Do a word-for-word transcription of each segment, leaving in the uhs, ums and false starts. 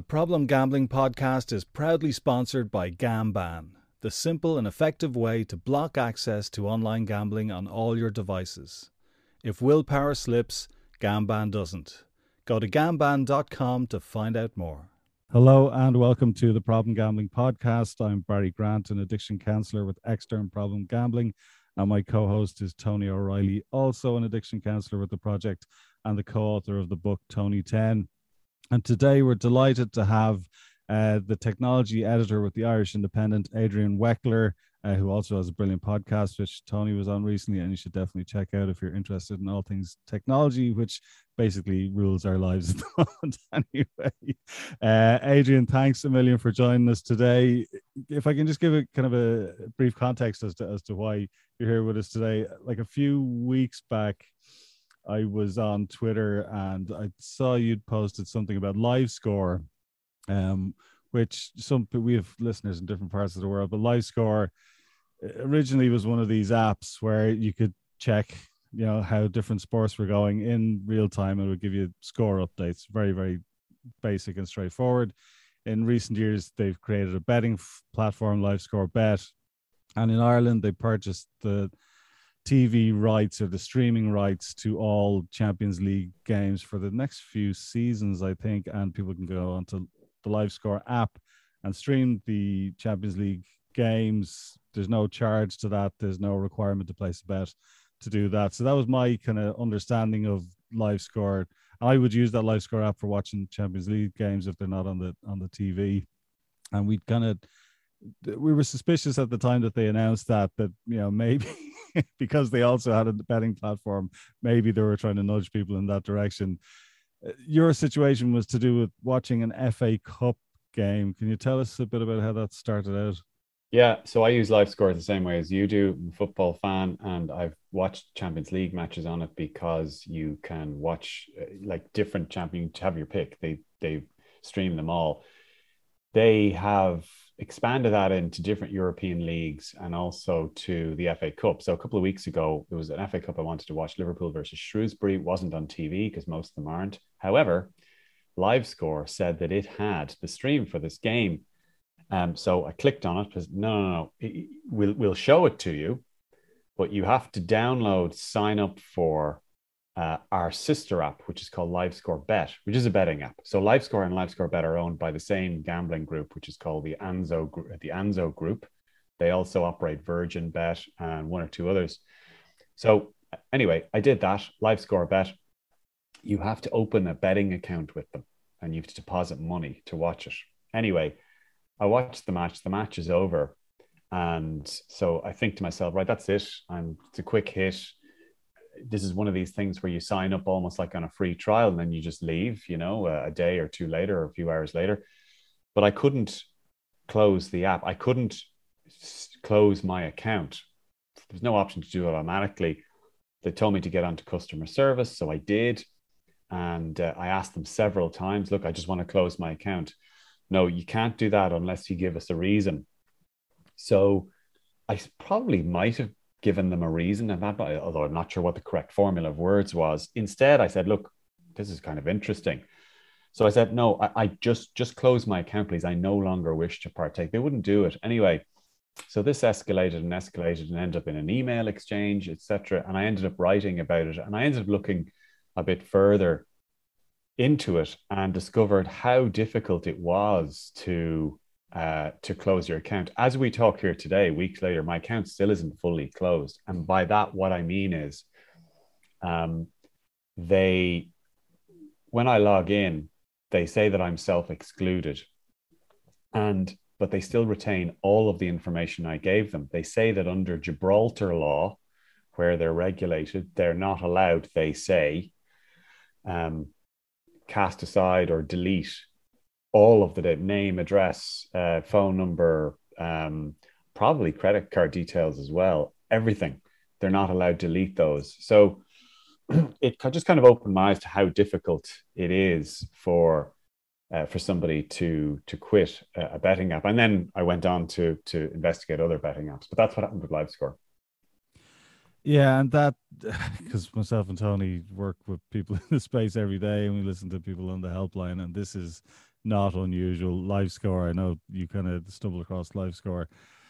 The Problem Gambling Podcast is proudly sponsored by Gamban, the simple and effective way to block access to online gambling on all your devices. If willpower slips, Gamban doesn't. Go to gamban dot com to find out more. Hello and welcome to the Problem Gambling Podcast. I'm Barry Grant, an addiction counsellor with Extern Problem Gambling, and my co-host is Tony O'Reilly, also an addiction counsellor with the project and the co-author of the book Tony ten. And today we're delighted to have uh, the technology editor with the Irish Independent, Adrian Weckler, uh, who also has a brilliant podcast, which Tony was on recently, and you should definitely check out if you're interested in all things technology, which basically rules our lives at the moment anyway. Uh, Adrian, thanks a million for joining us today. If I can just give a kind of a brief context as to, as to why you're here with us today. Like a few weeks back, I was on Twitter and I saw you'd posted something about LiveScore, um, which some we have listeners in different parts of the world, but LiveScore originally was one of these apps where you could check, you know, how different sports were going in real time, and it would give you score updates. Very, very basic and straightforward. In recent years, they've created a betting f- platform, LiveScore Bet, and in Ireland, they purchased the T V rights or the streaming rights to all Champions League games for the next few seasons, I think, and people can go onto the LiveScore app and stream the Champions League games. There's no charge to that. There's no requirement to place a bet to do that. So that was my kind of understanding of LiveScore. I would use that LiveScore app for watching Champions League games if they're not on the on the T V. And we kind of we were suspicious at the time that they announced that, that, you know, maybe because they also had a betting platform, maybe they were trying to nudge people in that direction. Your situation was to do with watching an F A Cup game. Can you tell us a bit about how that started out? Yeah, so I use LiveScore the same way as you do. I'm a football fan, and I've watched Champions League matches on it because you can watch uh, like different champions, have your pick. They they stream them all. They have expanded that into different European leagues and also to the F A Cup. So a couple of weeks ago, there was an F A Cup I wanted to watch, Liverpool versus Shrewsbury. It wasn't on T V because most of them aren't. However, LiveScore said that it had the stream for this game. Um, so I clicked on it because no, no, no, it, we'll, we'll show it to you, but you have to download, sign up for Uh, our sister app, which is called LiveScore Bet, which is a betting app. So LiveScore and LiveScore Bet are owned by the same gambling group, which is called the Anzo, the Anzo Group. They also operate Virgin Bet and one or two others. So anyway, I did that, LiveScore Bet. You have to open a betting account with them and you have to deposit money to watch it. Anyway, I watched the match. The match is over. And so I think to myself, right, that's it. I'm, it's a quick hit. This is one of these things where you sign up almost like on a free trial and then you just leave, you know, a day or two later or a few hours later. But I couldn't close the app. I couldn't close my account. There's no option to do it automatically. They told me to get onto customer service, so I did. And uh, I asked them several times, look, I just want to close my account. No, you can't do that unless you give us a reason. So I probably might have given them a reason, and that, although I'm not sure what the correct formula of words was. Instead, I said, look, this is kind of interesting. So I said, no, I, I just, just close my account, please. I no longer wish to partake. They wouldn't do it. Anyway, so this escalated and escalated and ended up in an email exchange, et cetera. And I ended up writing about it. And I ended up looking a bit further into it and discovered how difficult it was to Uh, to close your account. As we talk here today, weeks later, my account still isn't fully closed. And by that, what I mean is um, they, when I log in, they say that I'm self-excluded, and but they still retain all of the information I gave them. They say that under Gibraltar law, where they're regulated, they're not allowed, they say, um, cast aside or delete all of the name, address, uh, phone number, um, probably credit card details as well, everything. They're not allowed to delete those. So it just kind of opened my eyes to how difficult it is for uh, for somebody to to quit a betting app. And then I went on to to investigate other betting apps. But that's what happened with LiveScore. Yeah, and that, because myself and Tony work with people in the space every day, and we listen to people on the helpline, and this is not unusual. LiveScore, I know you kind of stumbled across LiveScore.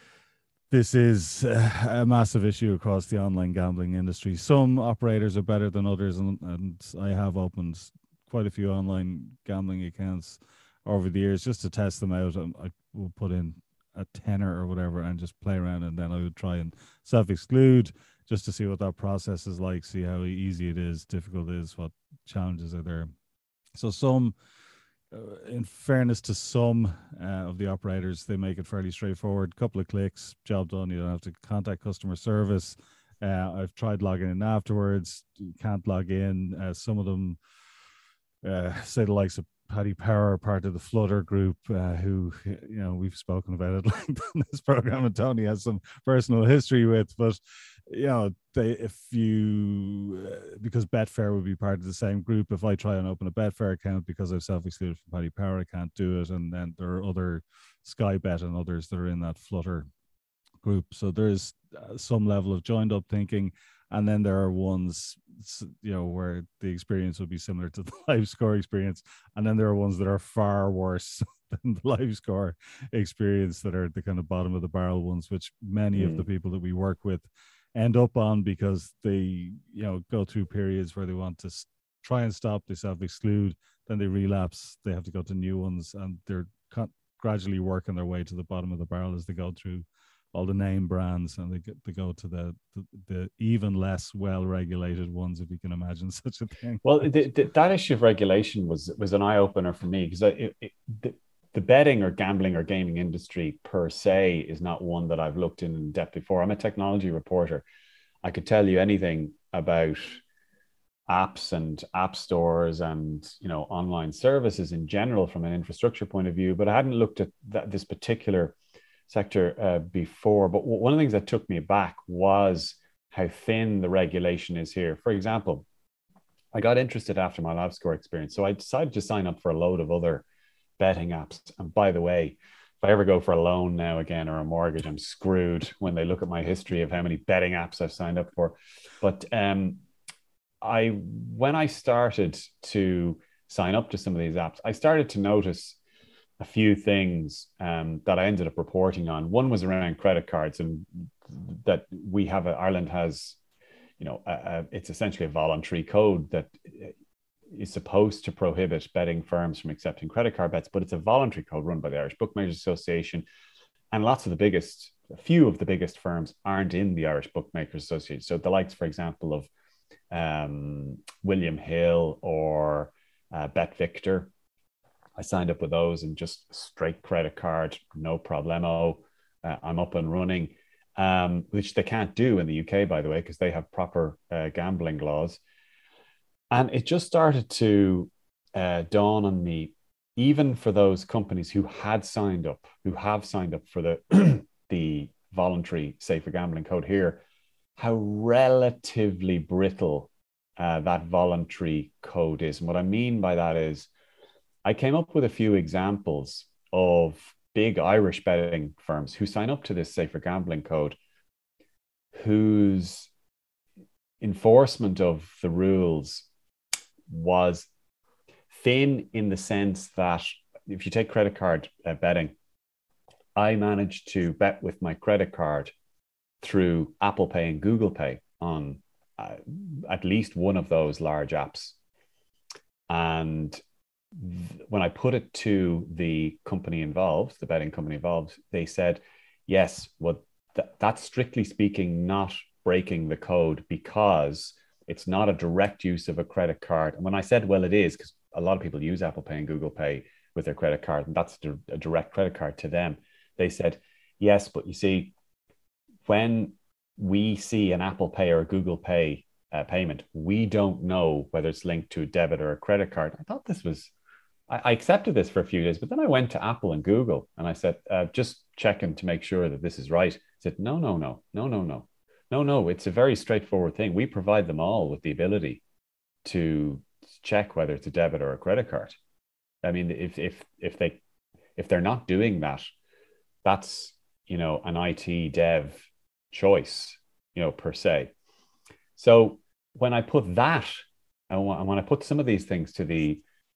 This is a massive issue across the online gambling industry. Some operators are better than others, and, and I have opened quite a few online gambling accounts over the years just to test them out. And I will put in a tenner or whatever and just play around, and then I would try and self-exclude just to see what that process is like, see how easy it is, difficult it is, what challenges are there. So some, uh, in fairness to some uh, of the operators, they make it fairly straightforward. Couple of clicks, job done. You don't have to contact customer service. Uh, I've tried logging in afterwards. You can't log in. Uh, some of them, uh, say the likes of Paddy Power, part of the Flutter group, uh, who, you know, we've spoken about it like on this program, and Tony has some personal history with. But you know, they, if you, uh, because Betfair would be part of the same group, if I try and open a Betfair account because I've self-excluded from Paddy Power, I can't do it. And then there are other Sky Bet and others that are in that Flutter group. So there's uh, some level of joined up thinking. And then there are ones, you know, where the experience would be similar to the LiveScore experience. And then there are ones that are far worse than the LiveScore experience, that are the kind of bottom of the barrel ones, which many mm. of the people that we work with end up on because they, you know, go through periods where they want to try and stop, they self-exclude, then they relapse, they have to go to new ones, and they're gradually working their way to the bottom of the barrel as they go through all the name brands, and they get they go to the, the the even less well-regulated ones, if you can imagine such a thing. Well, the, the, that issue of regulation was was an eye-opener for me, because it, it, the, the betting or gambling or gaming industry per se is not one that I've looked in, in depth before. I'm a technology reporter. I could tell you anything about apps and app stores and, you know, online services in general from an infrastructure point of view, but I hadn't looked at that, this particular sector uh, before. But one of the things that took me aback was how thin the regulation is here. For example, I got interested after my LiveScore experience, so I decided to sign up for a load of other betting apps. And by the way, if I ever go for a loan now again or a mortgage, I'm screwed when they look at my history of how many betting apps I've signed up for. But um, I, when I started to sign up to some of these apps, I started to notice a few things um, that I ended up reporting on. One was around credit cards, and that we have, a, Ireland has, you know, a, a, it's essentially a voluntary code that is supposed to prohibit betting firms from accepting credit card bets, but it's a voluntary code run by the Irish Bookmakers Association. And lots of the biggest, a few of the biggest firms aren't in the Irish Bookmakers Association. So the likes, for example, of um, William Hill or uh, BetVictor, I signed up with those, and just straight credit card, no problemo. Uh, I'm up and running, um, which they can't do in the U K, by the way, because they have proper uh, gambling laws. And it just started to uh, dawn on me, even for those companies who had signed up, who have signed up for the the voluntary safer gambling code here, how relatively brittle uh, that voluntary code is. And what I mean by that is, I came up with a few examples of big Irish betting firms who sign up to this safer gambling code, whose enforcement of the rules was thin, in the sense that if you take credit card uh, betting, I managed to bet with my credit card through Apple Pay and Google Pay on uh, at least one of those large apps. And th- when I put it to the company involved, the betting company involved, they said, yes, well, th- that's strictly speaking not breaking the code, because it's not a direct use of a credit card. And when I said, well, it is, because a lot of people use Apple Pay and Google Pay with their credit card, and that's a direct credit card to them. They said, yes, but you see, when we see an Apple Pay or a Google Pay uh, payment, we don't know whether it's linked to a debit or a credit card. I thought this was, I, I accepted this for a few days, but then I went to Apple and Google and I said, uh, just checking to make sure that this is right. I said, no, no, no, no, no, no. No, no, it's a very straightforward thing. We provide them all with the ability to check whether it's a debit or a credit card. I mean, if if if they if they're not doing that, that's, you know, an I T dev choice, you know, per se. So when I put that, and when I put some of these things to the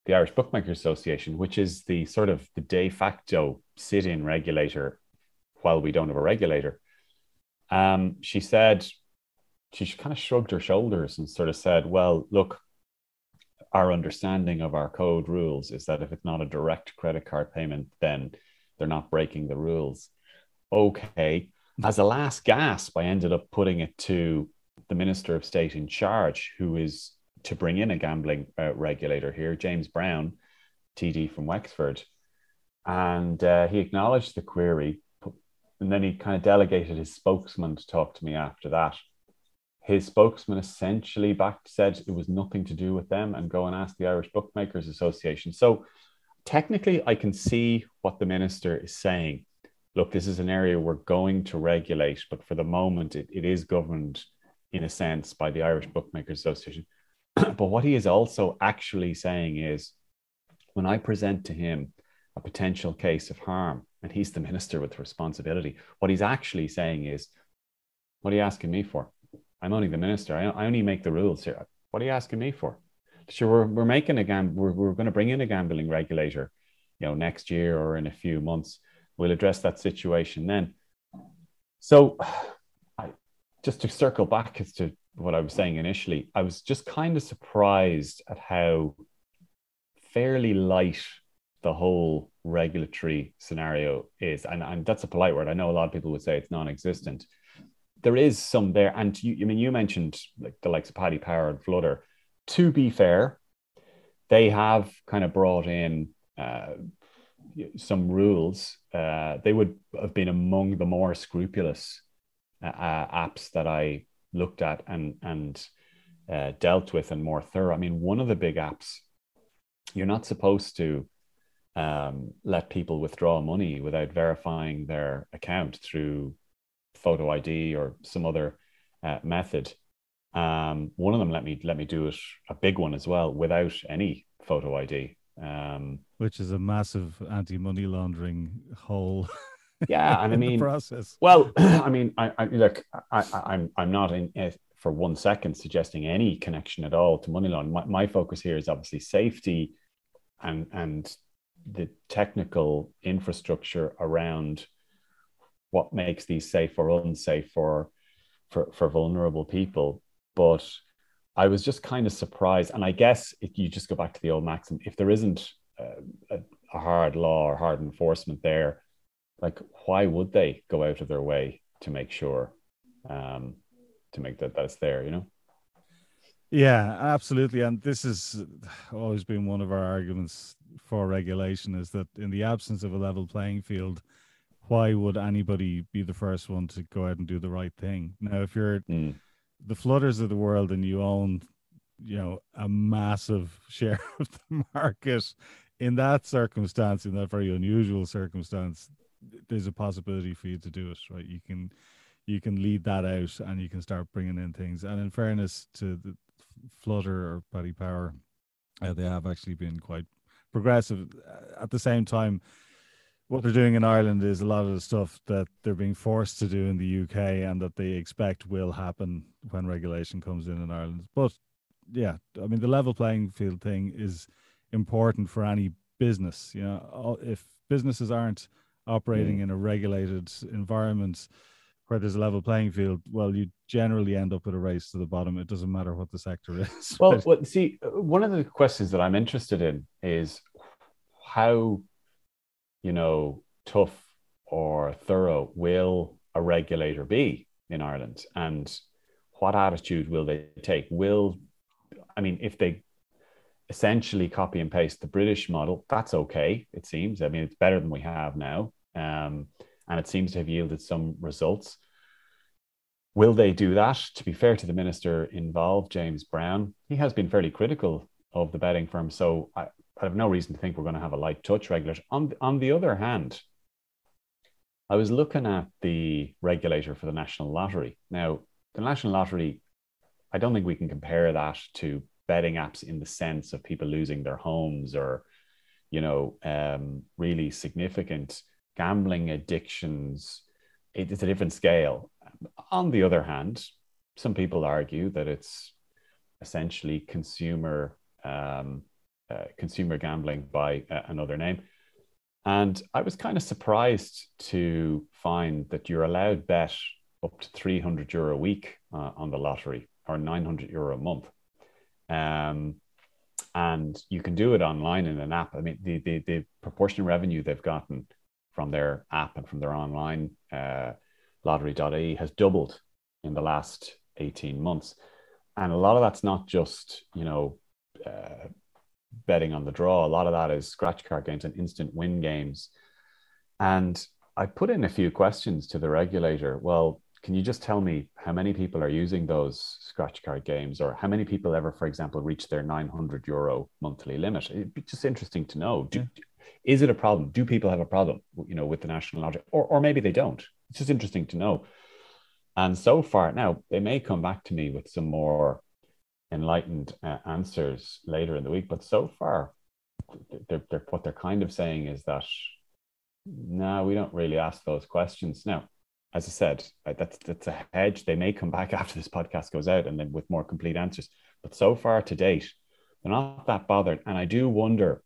the Irish Bookmakers Association, which is the sort of the de facto sit-in regulator while we don't have a regulator. Um, she said, she kind of shrugged her shoulders and sort of said, well, look, our understanding of our code rules is that if it's not a direct credit card payment, then they're not breaking the rules. Okay. As a last gasp, I ended up putting it to the Minister of State in charge, who is to bring in a gambling uh, regulator here, James Brown, T D from Wexford. And uh, he acknowledged the query, and then he kind of delegated his spokesman to talk to me after that. His spokesman essentially back said it was nothing to do with them and go and ask the Irish Bookmakers Association. So technically, I can see what the minister is saying. Look, this is an area we're going to regulate, but for the moment, it, it is governed in a sense by the Irish Bookmakers Association. But what he is also actually saying is, when I present to him a potential case of harm, and he's the minister with responsibility, what he's actually saying is, what are you asking me for? I'm only the minister. I, I only make the rules here. What are you asking me for? Sure, we're, we're making a gam- we're, we're going to bring in a gambling regulator, you know, next year or in a few months. We'll address that situation then. So I, just to circle back as to what I was saying initially, I was just kind of surprised at how fairly light the whole regulatory scenario is. And, and that's a polite word. I know a lot of people would say it's non-existent. There is some there. And you, I mean, you mentioned like the likes of Paddy Power and Flutter. To be fair, they have kind of brought in uh, some rules. Uh, they would have been among the more scrupulous uh, apps that I looked at and, and uh, dealt with and more thorough. I mean, one of the big apps, you're not supposed to um, let people withdraw money without verifying their account through photo I D or some other uh, method. Um, one of them let me let me do it, a big one as well, without any photo I D. Um, Which is a massive anti-money laundering hole. Yeah, and I mean, process. Well, I mean, I, I look, I, I, I'm I'm not in it for one second suggesting any connection at all to money laundering. My, my focus here is obviously safety and and the technical infrastructure around what makes these safe or unsafe for for for vulnerable people. But I was just kind of surprised, and I guess if you just go back to the old maxim, if there isn't uh, a, a hard law or hard enforcement there, like why would they go out of their way to make sure um, to make that that's there, you know? Yeah, absolutely. And this has always been one of our arguments for regulation, is that in the absence of a level playing field, why would anybody be the first one to go out and do the right thing? Now, if you're Mm. the Flutters of the world and you own, you know, a massive share of the market, in that circumstance, in that very unusual circumstance, there's a possibility for you to do it, right? You can you can lead that out and you can start bringing in things. And in fairness to the Flutter or Paddy Power, uh, they have actually been quite progressive. At the same time, what they're doing in Ireland is a lot of the stuff that they're being forced to do in the U K and that they expect will happen when regulation comes in in Ireland. But yeah, I mean, the level playing field thing is important for any business. You know, if businesses aren't operating mm. in a regulated environment where there's a level playing field, well, you generally end up with a race to the bottom. It doesn't matter what the sector is. Well, well, see, one of the questions that I'm interested in is how, you know, tough or thorough will a regulator be in Ireland, and what attitude will they take? Will, I mean, if they essentially copy and paste the British model, that's okay, it seems. I mean, it's better than we have now. Um, and it seems to have yielded some results. Will they do that? To be fair to the minister involved, James Brown, he has been fairly critical of the betting firm. So I, I have no reason to think we're going to have a light touch regulator. On, on the other hand, I was looking at the regulator for the National Lottery. Now, the National Lottery, I don't think we can compare that to betting apps in the sense of people losing their homes or, you know, um, really significant gambling addictions. It's a different scale. On the other hand, some people argue that it's essentially consumer um, uh, consumer gambling by uh, another name. And I was kind of surprised to find that you're allowed bet up to three hundred euro a week uh, on the lottery, or nine hundred euro a month. Um, and you can do it online in an app. I mean, the, the, the proportion of revenue they've gotten from their app and from their online uh, lottery dot I E has doubled in the last eighteen months. And a lot of that's not just, you know, uh, betting on the draw. A lot of that is scratch card games and instant win games. And I put in a few questions to the regulator. Well, can you just tell me how many people are using those scratch card games, or how many people ever, for example, reach their nine hundred euro monthly limit? It'd be just interesting to know. Do, yeah. Is it a problem? Do people have a problem, you know, with the National Lottery? Or, or maybe they don't. It's just interesting to know. And so far, now they may come back to me with some more enlightened uh, answers later in the week. But so far, they're, they're, what they're kind of saying is that, no, we don't really ask those questions. Now, as I said, that's that's a hedge. They may come back after this podcast goes out and then with more complete answers. But so far to date, they're not that bothered. And I do wonder,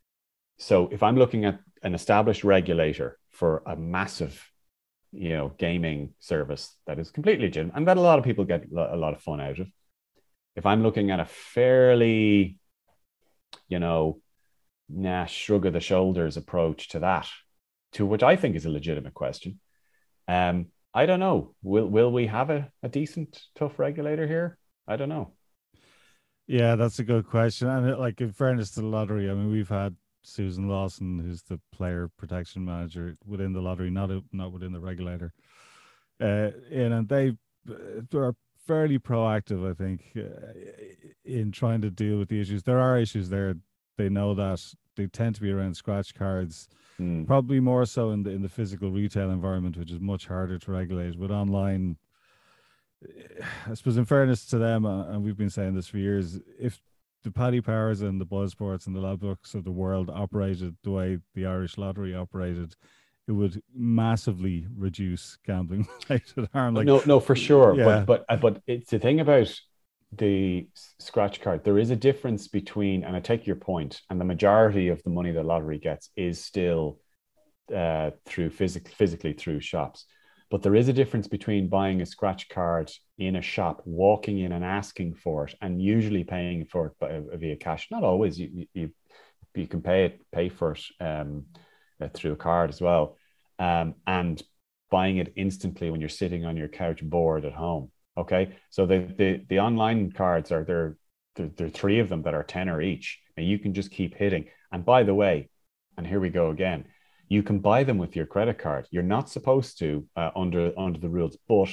so if I'm looking at an established regulator for a massive, you know, gaming service that is completely legitimate and that a lot of people get a lot of fun out of, if I'm looking at a fairly, you know, nah, shrug of the shoulders approach to that, to which I think is a legitimate question, um, I don't know. Will will we have a, a decent, tough regulator here? I don't know. Yeah, that's a good question. And it, like, in fairness to the lottery, I mean, we've had Susan Lawson, who's the player protection manager within the lottery, not a, not within the regulator, uh, in, and they are fairly proactive, I think, uh, in trying to deal with the issues. There are issues there. They know that they tend to be around scratch cards, mm. probably more so in the in the physical retail environment, which is much harder to regulate. But online, I suppose, in fairness to them, uh, and we've been saying this for years, if the Paddy Powers and the BuzzSports and the Ladbrokes of the world operated the way the Irish Lottery operated, it would massively reduce gambling related harm. Like, no, no, for sure. Yeah. But but but it's the thing about the scratch card. There is a difference between, and I take your point, and the majority of the money the lottery gets is still uh, through physic- physically through shops. But there is a difference between buying a scratch card in a shop, walking in and asking for it, and usually paying for it by, via cash. Not always. You you you can pay it, pay for it um, uh, through a card as well, um, and buying it instantly when you're sitting on your couch bored at home. Okay, so the the the online cards are there. There, there are three of them that are tenner each, and you can just keep hitting. And by the way, and here we go again, you can buy them with your credit card. You're not supposed to uh, under under the rules, but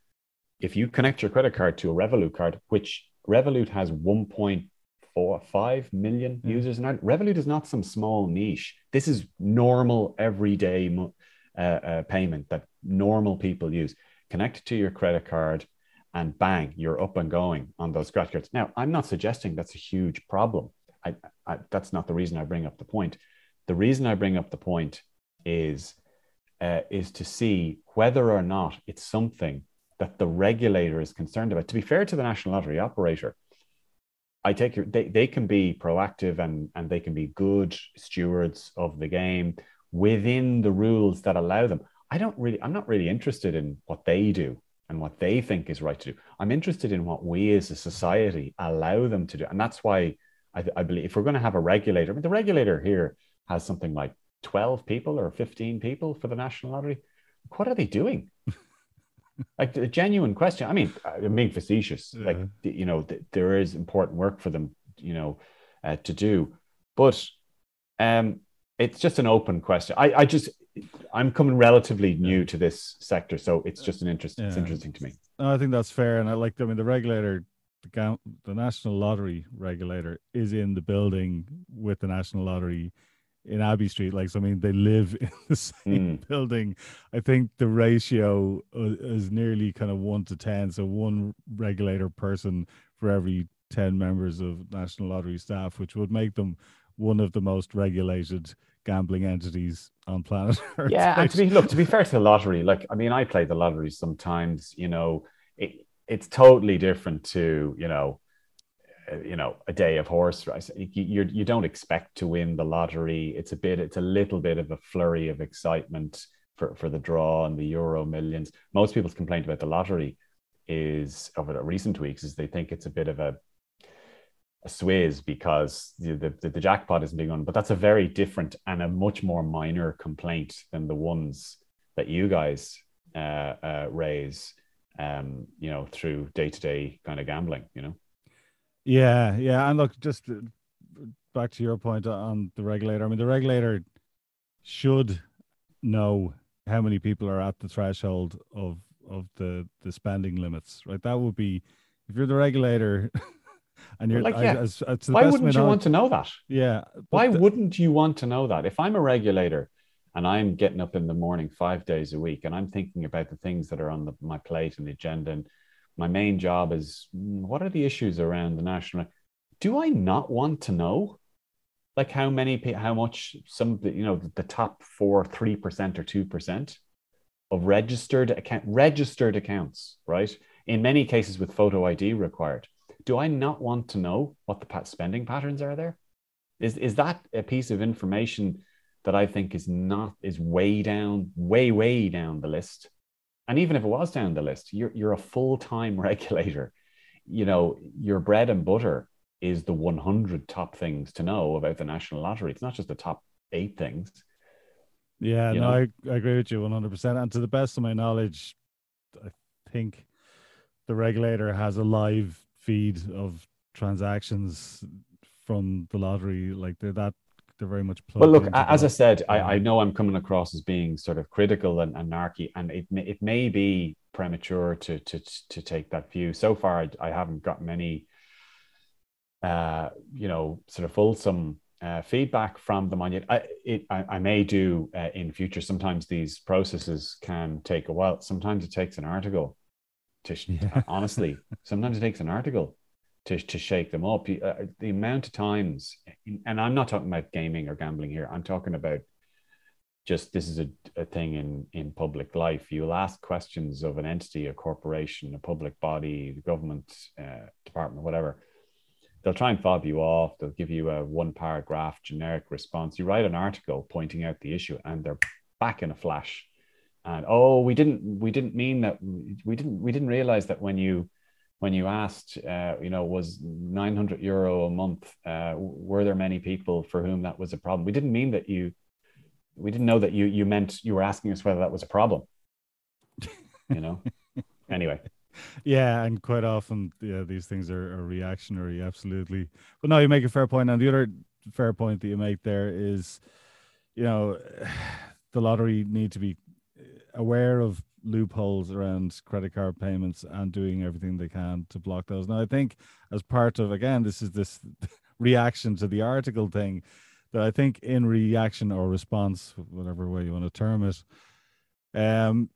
if you connect your credit card to a Revolut card, which Revolut has one point four five million mm. users, and Revolut is not some small niche. This is normal everyday uh, uh, payment that normal people use. Connect it to your credit card, and bang, you're up and going on those scratch cards. Now, I'm not suggesting that's a huge problem. I, I, that's not the reason I bring up the point. The reason I bring up the point is, uh, is to see whether or not it's something that the regulator is concerned about. To be fair to the National Lottery operator, I take your, they, they can be proactive and, and they can be good stewards of the game within the rules that allow them. I don't really, I'm not really interested in what they do and what they think is right to do. I'm interested in what we as a society allow them to do. And that's why I, I believe if we're going to have a regulator, I mean, the regulator here has something like twelve people or fifteen people for the National Lottery. What are they doing? Like, a genuine question. I mean, I'm being facetious. Yeah. Like, you know, th- there is important work for them, you know, uh, to do. But um, it's just an open question. I, I just, I'm coming relatively new to this sector, so it's just an interest. Yeah. It's interesting to me. No, I think that's fair, and I like. I mean, the regulator, the, the National Lottery regulator, is in the building with the National Lottery in Abbey Street. Like, so I mean, they live in the same mm. building. I think the ratio is nearly kind of one to ten. So one regulator person for every ten members of National Lottery staff, which would make them one of the most regulated gambling entities on planet Earth. Yeah, and to be look to be fair to the lottery, like, I mean, I play the lottery sometimes. You know, it, it's totally different to, you know, you know, a day of horse race. You, you you don't expect to win the lottery. It's a bit, it's a little bit of a flurry of excitement for, for the draw and the Euro Millions. Most people's complaint about the lottery is over the recent weeks is they think it's a bit of a a swizz because the, the, the jackpot isn't being won. But that's a very different and a much more minor complaint than the ones that you guys uh, uh, raise, um, you know, through day-to-day kind of gambling, you know? Yeah, yeah. And look, just back to your point on the regulator. I mean, the regulator should know how many people are at the threshold of of the the spending limits, right? That would be, if you're the regulator and you're like, yeah, I, as, as why wouldn't you want to know that? Yeah. Why the, wouldn't you want to know that? If I'm a regulator and I'm getting up in the morning five days a week and I'm thinking about the things that are on the, my plate and the agenda, and my main job is what are the issues around the national, do I not want to know? Like how many, how much some, you know, the top four, three percent or two percent of registered account, registered accounts, right? In many cases with photo I D required. Do I not want to know what the spending patterns are there? Is is that a piece of information that I think is not, is way down, way, way down the list? And even if it was down the list, you're you're a full-time regulator. You know, your bread and butter is the one hundred top things to know about the national lottery. It's not just the top eight things. Yeah, no, I, I agree with you one hundred percent. And to the best of my knowledge, I think the regulator has a live feed of transactions from the lottery. Like they're that, they're very much plugged. Well, look, as I said, I, I know I'm coming across as being sort of critical and, and narky, and it may, it may be premature to to to take that view. So far, I, I haven't gotten any, uh, you know, sort of fulsome uh, feedback from them on it. I, it, I, I may do uh, in future. Sometimes these processes can take a while. Sometimes it takes an article to, yeah. honestly, sometimes it takes an article to, to shake them up. Uh, the amount of times, and I'm not talking about gaming or gambling here. I'm talking about just, this is a, a thing in, in public life. You'll ask questions of an entity, a corporation, a public body, the government uh, department, whatever. They'll try and fob you off. They'll give you a one paragraph generic response. You write an article pointing out the issue and they're back in a flash. And, oh, we didn't, we didn't mean that. We didn't, we didn't realize that when you, when you asked, uh, you know, was nine hundred euro a month, uh, were there many people for whom that was a problem? We didn't mean that you, we didn't know that you, you meant you were asking us whether that was a problem, you know? Anyway. Yeah, and quite often, yeah, these things are, are reactionary, absolutely. But no, you make a fair point. And the other fair point that you make there is, you know, the lottery need to be aware of loopholes around credit card payments and doing everything they can to block those. Now, I think as part of, again, this is this reaction to the article thing, that I think in reaction or response, whatever way you want to term it, um,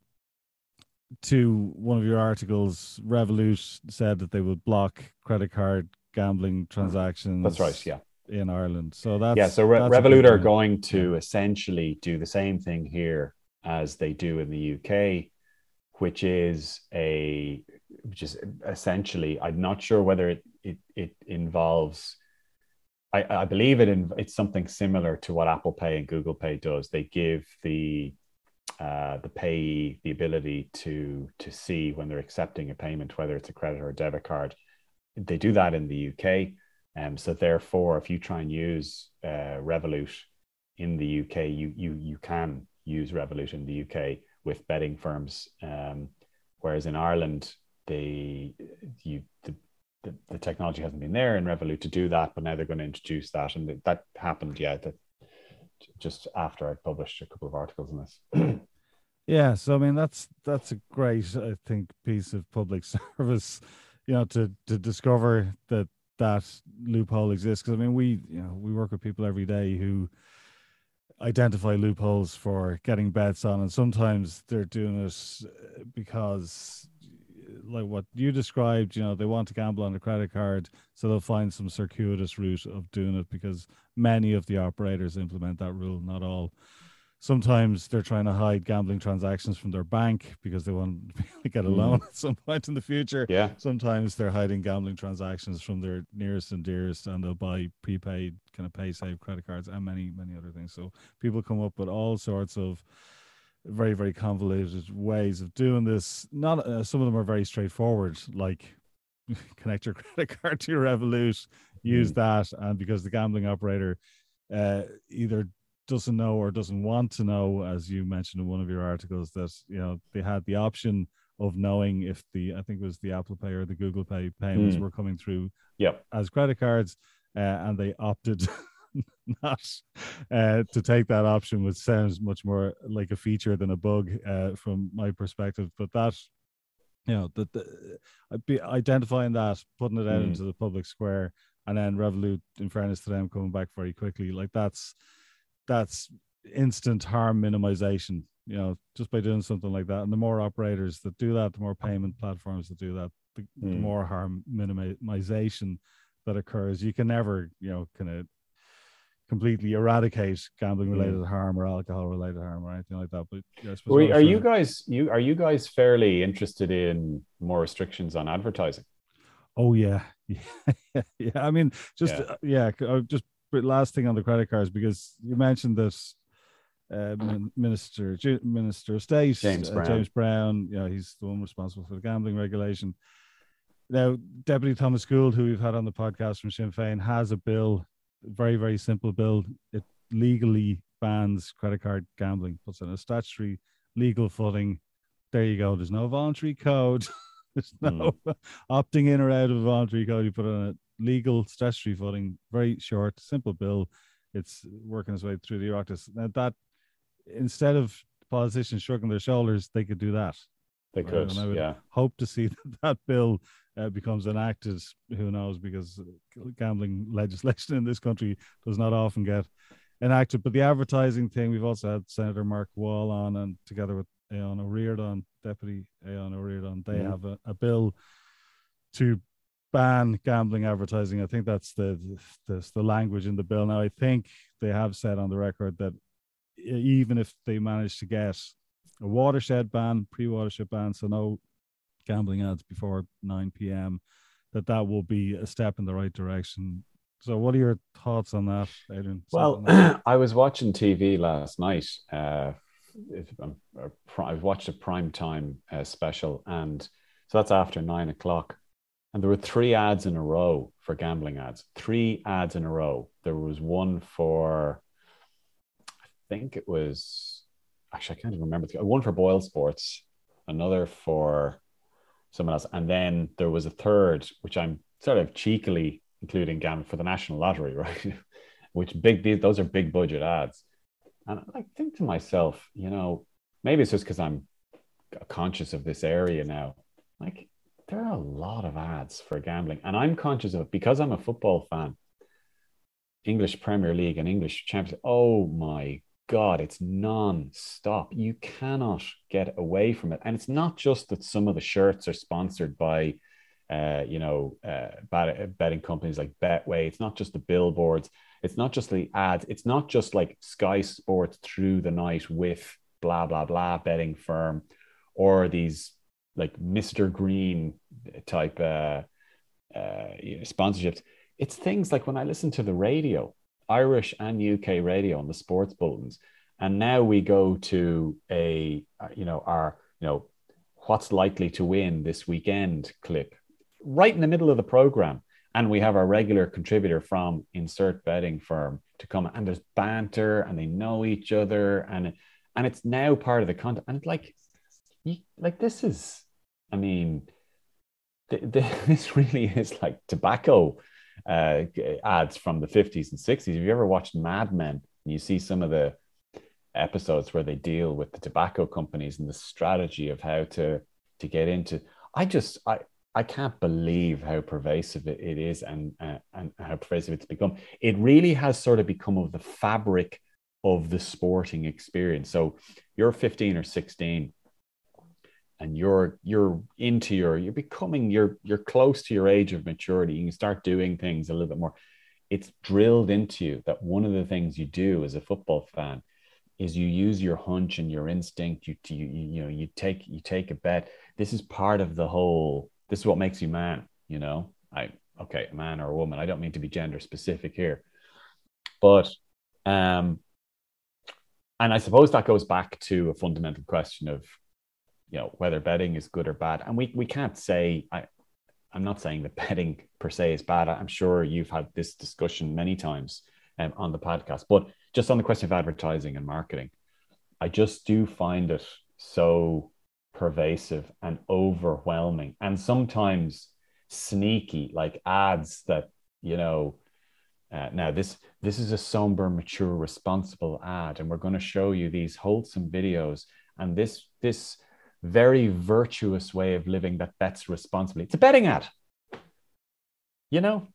to one of your articles, Revolut said that they would block credit card gambling transactions. That's right, yeah. In Ireland. So that's yeah. So Re- that's Revolut are going to yeah. essentially do the same thing here as they do in the U K, which is a, which is essentially, I'm not sure whether it it, it involves. I, I believe it in, it's something similar to what Apple Pay and Google Pay does. They give the uh, the payee the ability to to see when they're accepting a payment, whether it's a credit or a debit card. They do that in the U K. Um, so therefore, if you try and use uh, Revolut in the U K, you you you can use Revolut in the U K with betting firms. Um, whereas in Ireland, they you the, the the technology hasn't been there in Revolut to do that, but now they're going to introduce that, and that happened, yeah, that just after I published a couple of articles on this. Yeah, so I mean that's that's a great, I think, piece of public service, you know, to to discover that that loophole exists. Because I mean, we you know we work with people every day who identify loopholes for getting bets on, and sometimes they're doing it because, like what you described, you know, they want to gamble on a credit card, so they'll find some circuitous route of doing it because many of the operators implement that rule, not all. sometimes they're trying to hide gambling transactions from their bank because they want to get a loan Mm. at some point in the future. Yeah. Sometimes they're hiding gambling transactions from their nearest and dearest, and they'll buy prepaid kind of pay save credit cards and many, many other things. So people come up with all sorts of very, very convoluted ways of doing this. Not uh, some of them are very straightforward, like connect your credit card to your Revolut, use Mm. that, and because the gambling operator uh, either doesn't know or doesn't want to know, as you mentioned in one of your articles, that you know they had the option of knowing if the I think it was the Apple Pay or the Google Pay payments Mm. were coming through Yep. as credit cards, uh, and they opted not uh, to take that option, which sounds much more like a feature than a bug uh, from my perspective. But that, you know, that the, be identifying that, putting it out Mm. into the public square, and then Revolut, in fairness to them, coming back very quickly, like that's that's instant harm minimization. You know, just by doing something like that, and the more operators that do that, the more payment platforms that do that, the, Mm. the more harm minimization that occurs. You can never, you know, kind of completely eradicate gambling related Mm. harm or alcohol related harm or anything like that. But yeah, I suppose Were, what I was are you trying to- guys you are you guys fairly interested in more restrictions on advertising? Oh yeah, yeah, yeah. I mean, just Yeah. uh, yeah. uh, Just last thing on the credit cards, because you mentioned this uh, min- minister, Ju- minister of state, James uh, Brown. James Brown. Yeah, he's the one responsible for the gambling regulation. Now, Deputy Thomas Gould, who we've had on the podcast from Sinn Féin, has a bill, very very simple bill. It legally bans credit card gambling, puts it on a statutory legal footing. There you go. There's no voluntary code. There's no Mm. opting in or out of a voluntary code. You put it on a legal statutory footing. Very short, simple bill. It's working its way through the Oireachtas. Now that instead of politicians shrugging their shoulders, they could do that. They Right? could, And I would yeah. hope to see that, that bill uh, becomes enacted. Who knows? Because gambling legislation in this country does not often get enacted. But the advertising thing, we've also had Senator Mark Wall on, and together with Aon O'Riordan, Deputy Aon O'Riordan, they Mhm. have a, a bill to ban gambling advertising. I think that's the, the the language in the bill. Now, I think they have said on the record that even if they manage to get a watershed ban, pre-watershed ban, so no gambling ads before nine p.m., that that will be a step in the right direction. So what are your thoughts on that, Adrian? Well, Something that- I was watching T V last night. Uh, if, um, a pri- I've watched a prime time uh, special, and so that's after nine o'clock. And there were three ads in a row for gambling ads. Three ads in a row. There was one for, I think it was, actually I can't even remember. One for Boyle Sports, another for someone else, and then there was a third, which I'm sort of cheekily including gambling for the National Lottery, right? Which big, those are big budget ads. And I think to myself, you know, maybe it's just because I'm conscious of this area now. Like, there are a lot of ads for gambling, and I'm conscious of it because I'm a football fan. English Premier League and English Champions. Oh my God, it's non-stop. You cannot get away from it. And it's not just that some of the shirts are sponsored by, uh, you know, uh, betting companies like Betway. It's not just the billboards. It's not just the ads. It's not just like Sky Sports through the night with blah, blah, blah betting firm, or these like Mister Green type uh, uh, you know, sponsorships. It's things like when I listen to the radio, Irish and U K radio on the sports bulletins, and now we go to a, you know, our, you know, what's likely to win this weekend clip right in the middle of the program. And we have our regular contributor from insert betting firm to come, and there's banter and they know each other, and, and it's now part of the content. And like, you, like this is, I mean, th- th- this really is like tobacco uh, ads from the fifties and sixties. Have you ever watched Mad Men? And you see some of the episodes where they deal with the tobacco companies and the strategy of how to to get into. I just I I can't believe how pervasive it, it is, and uh, and how pervasive it's become. It really has sort of become of the fabric of the sporting experience. So you're fifteen or sixteen, and you're you're into your you're becoming you're you're close to your age of maturity. You can start doing things a little bit more. It's drilled into you that one of the things you do as a football fan is you use your hunch and your instinct. You, you, you know, you take, you take a bet. This is part of the whole, this is what makes you man, you know, I, okay, a man or a woman. I don't mean to be gender specific here, but, um, and I suppose that goes back to a fundamental question of, you know, whether betting is good or bad. And we, we can't say, I, I'm not saying that betting per se is bad. I'm sure you've had this discussion many times um, on the podcast, but just on the question of advertising and marketing, I just do find it so pervasive and overwhelming, and sometimes sneaky, like ads that, you know, uh, now this this is a somber, mature, responsible ad, and we're going to show you these wholesome videos and this this very virtuous way of living that bets responsibly. It's a betting ad, you know.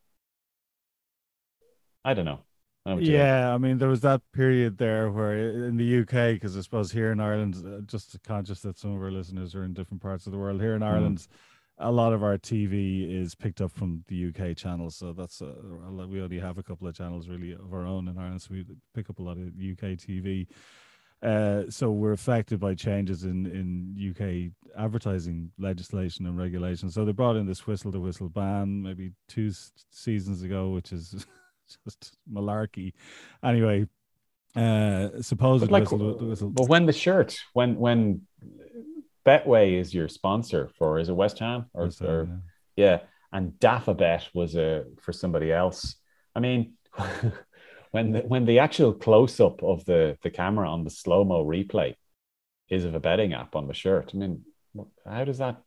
I don't know. I don't know yeah, I mean, there was that period there where in the U K, because I suppose here in Ireland, uh, just conscious that some of our listeners are in different parts of the world. Here in Ireland, mm. a lot of our T V is picked up from the U K channels. So that's, uh, we only have a couple of channels really of our own in Ireland. So we pick up a lot of U K T V. Uh, so we're affected by changes in, in U K advertising legislation and regulation. So they brought in this whistle to whistle ban maybe two s- seasons ago, which is just malarkey. Anyway, uh, supposed like, whistle to whistle. But when the shirt, when when Betway is your sponsor for, is it West Ham or, West Ham, or yeah. yeah, and Dafabet was a for somebody else. I mean. When the, when the actual close-up of the, the camera on the slow-mo replay is of a betting app on the shirt, I mean, how does that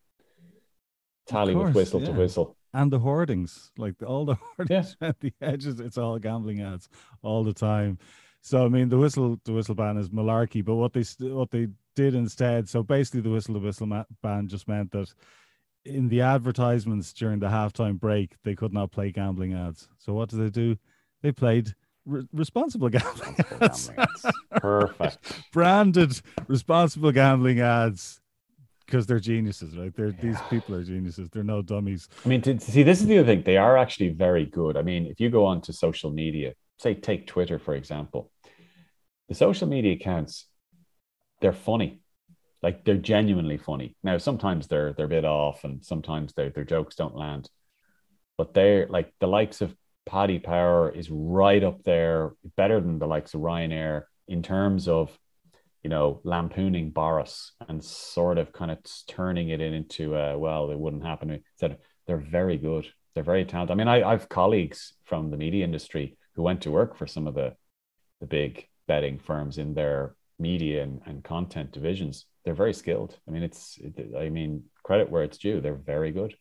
tally course, with whistle yeah. to whistle? And the hoardings, like the, all the hoardings yeah. at the edges, it's all gambling ads all the time. So, I mean, the whistle to whistle ban is malarkey, but what they what they did instead, so basically the whistle to whistle ban just meant that in the advertisements during the halftime break, they could not play gambling ads. So what did they do? They played Re- responsible gambling, responsible ads. gambling ads. Perfect. Branded responsible gambling ads, because they're geniuses, right? They're yeah. These people are geniuses. They're no dummies. I mean, to, to see, this is the other thing. They are actually very good. I mean, if you go onto social media, say take Twitter, for example, the social media accounts, they're funny. Like, they're genuinely funny. Now, sometimes they're they're a bit off, and sometimes their their jokes don't land. But they're like the likes of Paddy Power is right up there, better than the likes of Ryanair in terms of, you know, lampooning Boris and sort of kind of turning it into, uh, well, it wouldn't happen to me. Said they're very good. They're very talented. I mean, I, I've colleagues from the media industry who went to work for some of the, the big betting firms in their media and, and content divisions. They're very skilled. I mean, it's, I mean, credit where it's due. They're very good.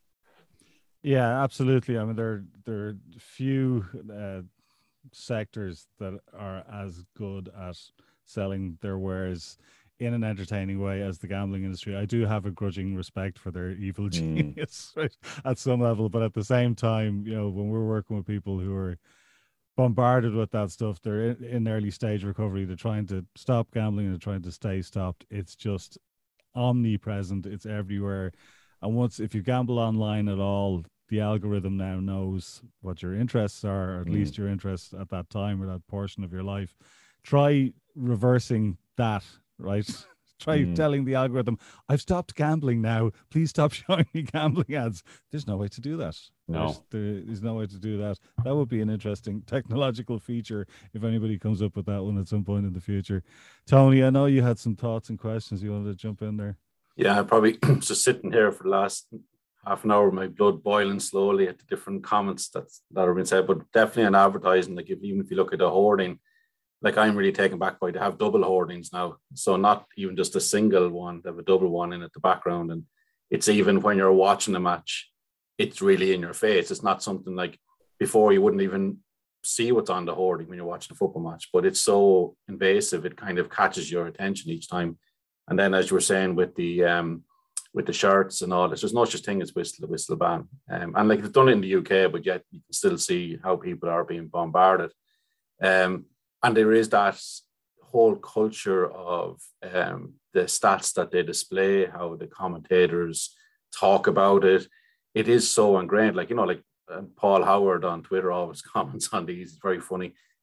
Yeah, absolutely. I mean, there there are few uh, sectors that are as good at selling their wares in an entertaining way as the gambling industry. I do have a grudging respect for their evil genius, mm. right, at some level, but at the same time, you know, when we're working with people who are bombarded with that stuff, they're in, in early stage recovery, they're trying to stop gambling and they're trying to stay stopped. It's just omnipresent. It's everywhere. And once, if you gamble online at all, the algorithm now knows what your interests are, or at mm. least your interests at that time or that portion of your life. Try reversing that, right? Try mm. telling the algorithm, I've stopped gambling now. Please stop showing me gambling ads. There's no way to do that. No. There's, there, there's no way to do that. That would be an interesting technological feature if anybody comes up with that one at some point in the future. Tony, I know you had some thoughts and questions. You wanted to jump in there? Yeah, I probably just sitting here for the last half an hour, my blood boiling slowly at the different comments that's, that have been said, but definitely in advertising, like if, even if you look at the hoarding, like I'm really taken back by, they have double hoardings now. So not even just a single one, they have a double one in at the background. And it's even when you're watching a match, it's really in your face. It's not something like before you wouldn't even see what's on the hoarding when you're watching a football match, but it's so invasive, it kind of catches your attention each time. And then, as you were saying, with the um, with the shirts and all this, there's no such thing as whistle to whistle ban. Um, and like they've done it in the U K, but yet you can still see how people are being bombarded. Um, and there is that whole culture of um, the stats that they display, how the commentators talk about it. It is so ingrained. Like, you know, like uh, Paul Howard on Twitter always comments on these. It's very funny.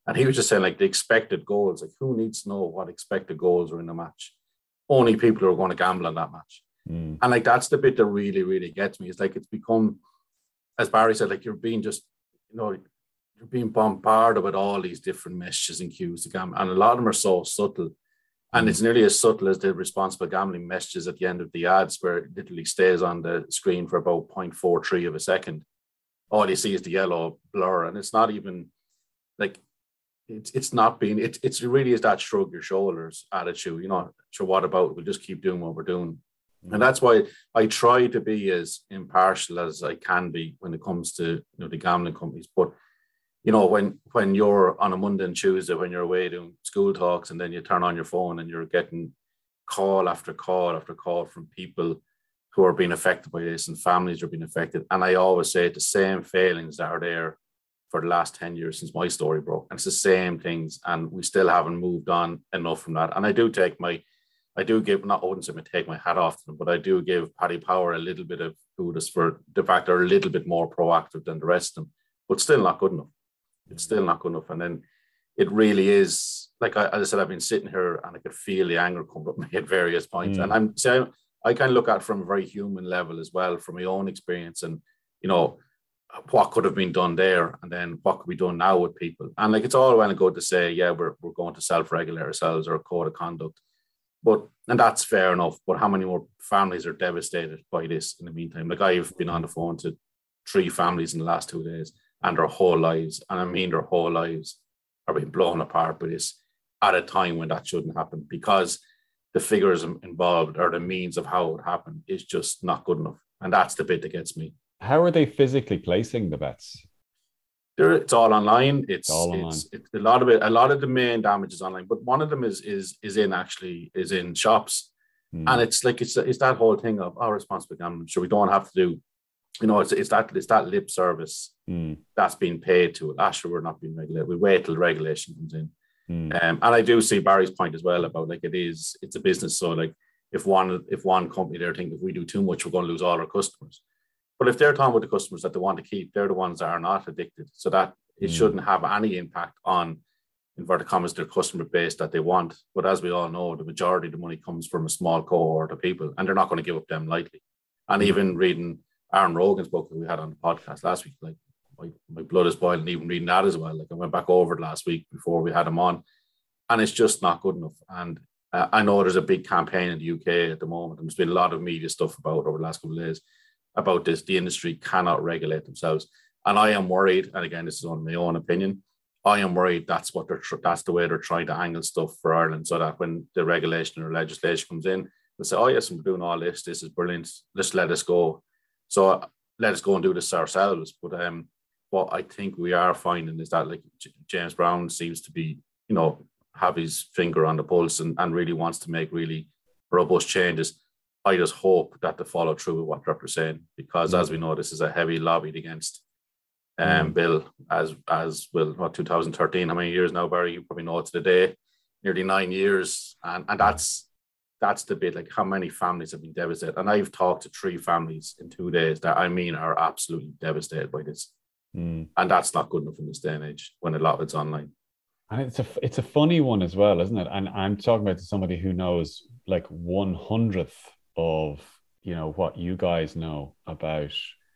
And he was just saying, like, the expected goals, like, who needs to know what expected goals are in the match? Only people who are going to gamble on that match. Mm. And like, that's the bit that really, really gets me. It's like, it's become, as Barry said, like, you're being just, you know, you're being bombarded with all these different messages and cues to gamble. And a lot of them are so subtle. And mm. it's nearly as subtle as the responsible gambling messages at the end of the ads, where it literally stays on the screen for about zero point four three of a second. All you see is the yellow blur. And it's not even like, It's it's not being, it, it's, it really is that shrug your shoulders attitude, you know, sure, what about, we'll just keep doing what we're doing. Mm-hmm. And that's why I try to be as impartial as I can be when it comes to, you know, the gambling companies. But, you know, when, when you're on a Monday and Tuesday, when you're away doing school talks, and then you turn on your phone and you're getting call after call after call from people who are being affected by this, and families are being affected. And I always say the same failings that are there for the last ten years since my story broke. And it's the same things. And we still haven't moved on enough from that. And I do take my, I do give, not I wouldn't say I take my hat off to them, but I do give Paddy Power a little bit of kudos for the fact they're a little bit more proactive than the rest of them, but still not good enough. It's still not good enough. And then it really is, like I, as I said, I've been sitting here and I could feel the anger come up me at various points. Mm. And I'm saying, I kind of look at it from a very human level as well, from my own experience. And, you know, what could have been done there, and then what could be done now with people. And like, it's all well and good to say, yeah, we're we're going to self-regulate ourselves, or a code of conduct. But, and that's fair enough. But how many more families are devastated by this in the meantime? Like, I've been on the phone to three families in the last two days, and their whole lives, and I mean their whole lives, are being blown apart by this at a time when that shouldn't happen, because the figures involved, or the means of how it happened, is just not good enough. And that's the bit that gets me. How are they physically placing the bets? There, it's all online. It's, it's all online. It's, it's a lot of it. A lot of the main damage is online, but one of them is is is in actually is in shops, mm. and it's like it's it's that whole thing of our responsible gambling. Sure, we don't have to do, you know, it's it's that it's that lip service mm. that's being paid to it. Last year we're not being regulated. We wait till regulation comes in, mm. um, and I do see Barry's point as well about, like, it is it's a business. So like, if one if one company they're thinking, if we do too much, we're going to lose all our customers. But if they're talking with the customers that they want to keep, they're the ones that are not addicted. So that it mm. shouldn't have any impact on, inverted commas, their customer base that they want. But as we all know, the majority of the money comes from a small cohort of people, and they're not going to give up them lightly. And mm. even reading Aaron Rogan's book that we had on the podcast last week, like, my, my blood is boiling, even reading that as well. Like, I went back over it last week before we had him on, and it's just not good enough. And uh, I know there's a big campaign in the U K at the moment, and there's been a lot of media stuff about it over the last couple of days about this. The industry cannot regulate themselves, and I am worried. And again, this is on my own opinion. I am worried that's what they're that's the way they're trying to angle stuff for Ireland, so that when the regulation or legislation comes in, they'll say, "Oh yes, we're doing all this. This is brilliant. Let's let us go." So let us go and do this ourselves. But um, what I think we are finding is that, like, J- James Brown seems to be, you know, have his finger on the pulse, and, and really wants to make really robust changes. I just hope that they follow through with what they're saying, because mm. as we know, this is a heavy lobbied against um, mm. bill, as as well, what, two thousand thirteen, how many years now, Barry? You probably know it to the day, nearly nine years. And, and that's that's the bit, like, how many families have been devastated. And I've talked to three families in two days that, I mean, are absolutely devastated by this. Mm. And that's not good enough in this day and age when a lot of it's online. And it's a, it's a funny one as well, isn't it? And I'm talking about to somebody who knows, like, one hundredth of, you know, what you guys know about,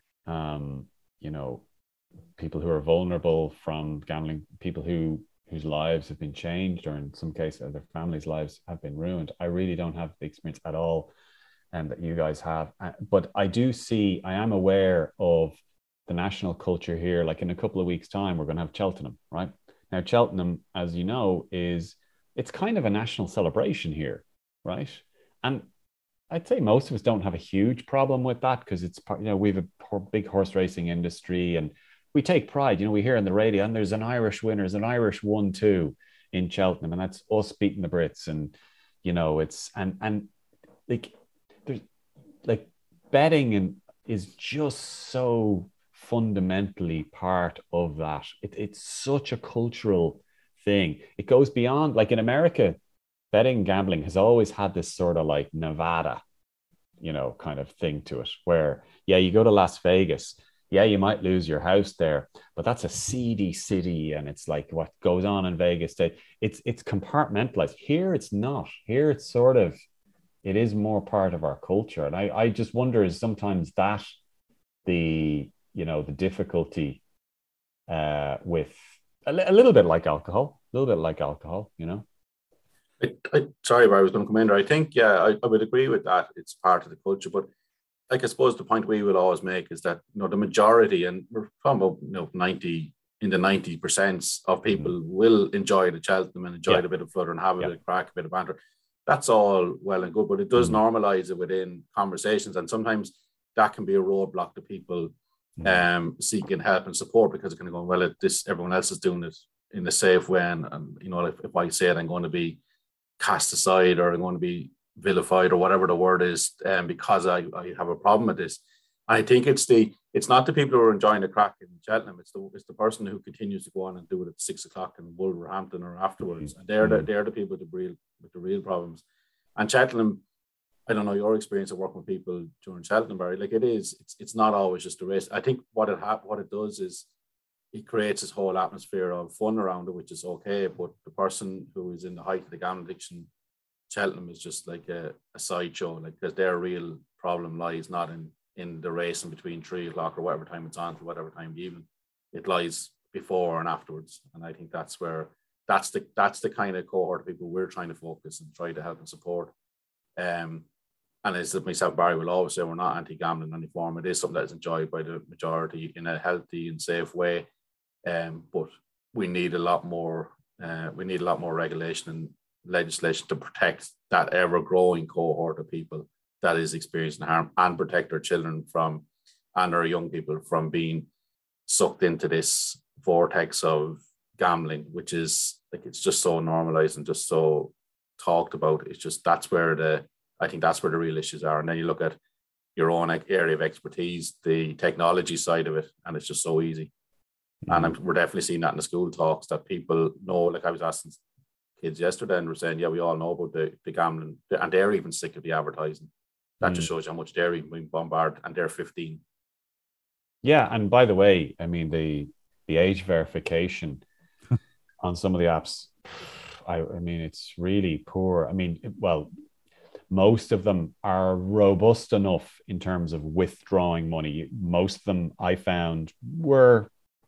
um, you know, people who are vulnerable from gambling, people who whose lives have been changed, or in some cases their families' lives have been ruined. I really don't have the experience at all, and um, that you guys have. Uh, but I do see, I am aware of the national culture here. Like, in a couple of weeks' time, we're going to have Cheltenham, right? Now, Cheltenham, as you know, is, it's kind of a national celebration here, right? And I'd say most of us don't have a huge problem with that, because it's, you know, we have a big horse racing industry, and we take pride. You know, we hear on the radio, and there's an Irish winner, there's an Irish one two in Cheltenham, and that's us beating the Brits. And, you know, it's, and, and like, there's like betting and is just so fundamentally part of that. It, it's such a cultural thing. It goes beyond, like, in America, betting, gambling has always had this sort of like Nevada, you know, kind of thing to it, where, yeah, you go to Las Vegas, yeah, you might lose your house there, but that's a seedy city, and it's like what goes on in Vegas. It's it's compartmentalized. Here, it's not. Here, it's sort of, it is more part of our culture, and I I just wonder is sometimes that the you know the difficulty uh, with a, li- a little bit like alcohol, a little bit like alcohol, you know. I, I, sorry, but I was going to come in there. I think, yeah, I, I would agree with that. It's part of the culture, but like I suppose the point we will always make is that you know the majority, and we're talking about you know ninety in the ninety percent of people mm. will enjoy the Cheltenham and enjoy yeah. the bit of flutter and have a yeah. bit of crack, a bit of banter. That's all well and good, but it does mm. normalize it within conversations, and sometimes that can be a roadblock to people mm. um, seeking help and support because it's kind of going, well, it, this everyone else is doing it in a safe way, and, and you know if, if I say it, I'm going to be cast aside or I'm going to be vilified or whatever the word is, um, because I, I have a problem with this. And I think it's the it's not the people who are enjoying the crack in Cheltenham. It's the it's the person who continues to go on and do it at six o'clock in Wolverhampton or afterwards. And they're the, they're the people with the real with the real problems. And Cheltenham, I don't know your experience of working with people during Cheltenham, Barry. Like it is, it's it's not always just a race. I think what it ha- what it does is it creates this whole atmosphere of fun around it, which is okay. But the person who is in the height of the gambling addiction, Cheltenham is just like a, a sideshow, like because their real problem lies not in, in the race in between three o'clock or whatever time it's on to whatever time of the evening. It lies before and afterwards. And I think that's where that's the that's the kind of cohort of people we're trying to focus and try to help and support. Um, and as myself, Barry will always say, we're not anti-gambling in any form. It is something that is enjoyed by the majority in a healthy and safe way. Um, but we need a lot more. Uh, we need a lot more regulation and legislation to protect that ever-growing cohort of people that is experiencing harm, and protect our children from and our young people from being sucked into this vortex of gambling, which is like it's just so normalized and just so talked about. It's just that's where the I think that's where the real issues are. And then you look at your own area of expertise, the technology side of it, and it's just so easy. Mm-hmm. And I'm, we're definitely seeing that in the school talks that people know. Like I was asking kids yesterday, and we're saying, yeah, we all know about the, the gambling, and they're even sick of the advertising. That mm. just shows you how much they're even being bombarded, and they're fifteen. Yeah, and by the way, I mean the the age verification on some of the apps, I, I mean it's really poor. I mean, well, most of them are robust enough in terms of withdrawing money. Most of them I found were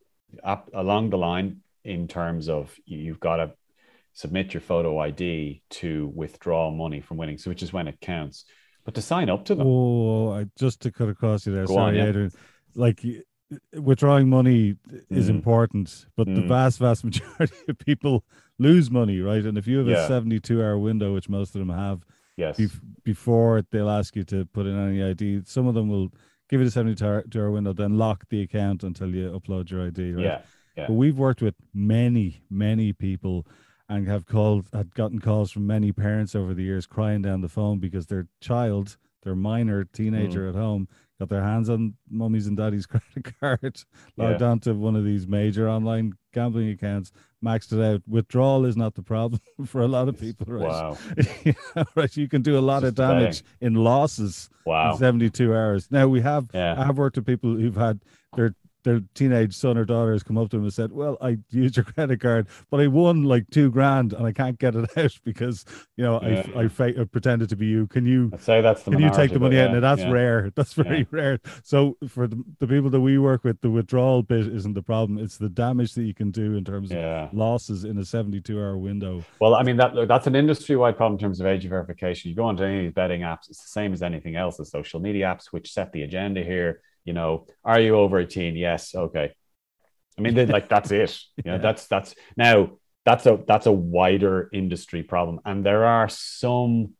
up along the line in terms of you've got to submit your photo I D to withdraw money from winning, so which is when it counts. But to sign up to them, oh, I, just to cut across you there, Go sorry, on, yeah. Adrian. Like withdrawing money is mm. important, but mm. the vast, vast majority of people lose money, right? And if you have yeah. a seventy-two hour window, which most of them have, yes, bef- before they'll ask you to put in any I D, some of them will give you the seventy-two hour window, then lock the account until you upload your I D, right? Yeah, yeah. But we've worked with many, many people and have called, had gotten calls from many parents over the years crying down the phone because their child, their minor teenager mm. at home, got their hands on mummy's and daddy's credit card, logged yeah. onto one of these major online gambling accounts, maxed it out. Withdrawal is not the problem for a lot of people, right? Wow. you know, right? You can do a lot Just of damage betting. in losses wow. in seventy-two hours. Now, we have, yeah. I have worked with people who've had their their teenage son or daughter has come up to them and said, well, I used your credit card, but I won like two grand and I can't get it out because, you know, yeah. I I, fa- I pretended to be you. Can you I'd say that's the can you take the money yeah, out? Now that's yeah. rare. That's very yeah. rare. So for the, the people that we work with, the withdrawal bit isn't the problem. It's the damage that you can do in terms yeah. of losses in a seventy-two hour window. Well, I mean, that that's an industry-wide problem in terms of age verification. You go onto any of these betting apps, it's the same as anything else, the social media apps, which set the agenda here. You know, are you over eighteen? Yes. Okay. I mean, like that's it. You know, yeah. that's that's now that's a that's a wider industry problem, and there are some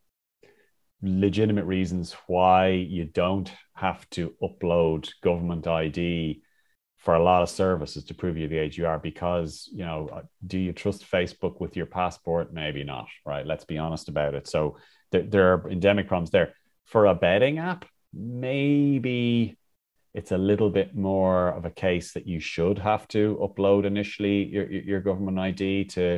legitimate reasons why you don't have to upload government I D for a lot of services to prove you're the age you are. Because, you know, do you trust Facebook with your passport? Maybe not. Right? Let's be honest about it. So there, there are endemic problems there. For a betting app, maybe it's a little bit more of a case that you should have to upload initially your, your government I D to,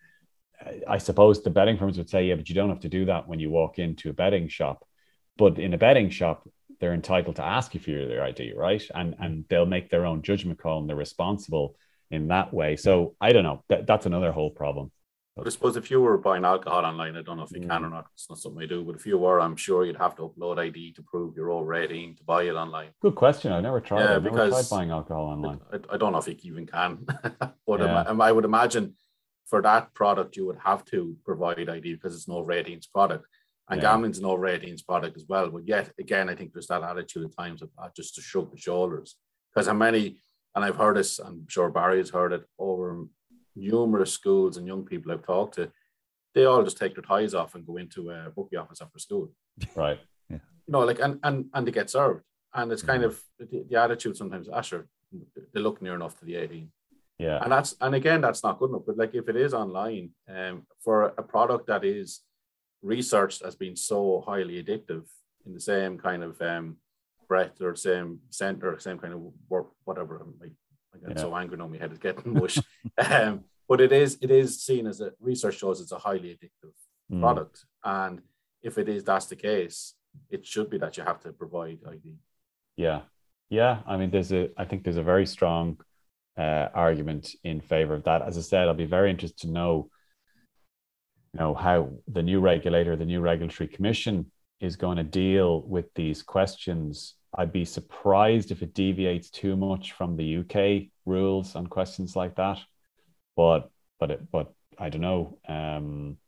I suppose the betting firms would say, yeah, but you don't have to do that when you walk into a betting shop. But in a betting shop, they're entitled to ask you for your I D, right? And and they'll make their own judgment call, and they're responsible in that way. So I don't know. That, that's another whole problem. But I suppose if you were buying alcohol online, I don't know if you Mm. can or not. It's not something I do. But if you were, I'm sure you'd have to upload I D to prove you're over eighteen to buy it online. Good question. I've never tried. Yeah, I've never because- tried buying alcohol online. I, I don't know if you even can. But Yeah. um, I would imagine for that product, you would have to provide I D because it's an over eighteens product. And Yeah. gambling's an over eighteens product as well. But yet, again, I think there's that attitude at times of uh, just to shrug the shoulders. Because how many, and I've heard this, I'm sure Barry has heard it over numerous schools and young people I've talked to, they all just take their ties off and go into a bookie office after school. Right. You know, like, and and and they get served. And it's kind of the, the attitude sometimes, Asher, they look near enough to the eighteen. Yeah. And that's, and again, that's not good enough. But like, if it is online, um, for a product that is researched as being so highly addictive in the same kind of um, breath or same center, same kind of work, whatever. I'm like, I get Yeah. so angry now, my head is getting mush. um, but it is, it is seen as a research shows it's a highly addictive Mm. product. And if it is, that's the case, it should be that you have to provide I D. Yeah. Yeah. I mean, there's a, I think there's a very strong uh, argument in favor of that. As I said, I'll be very interested to know, you know, how the new regulator, the new regulatory commission is going to deal with these questions. I'd be surprised if it deviates too much from the U K rules on questions like that. But, but, it, but I don't know. Um,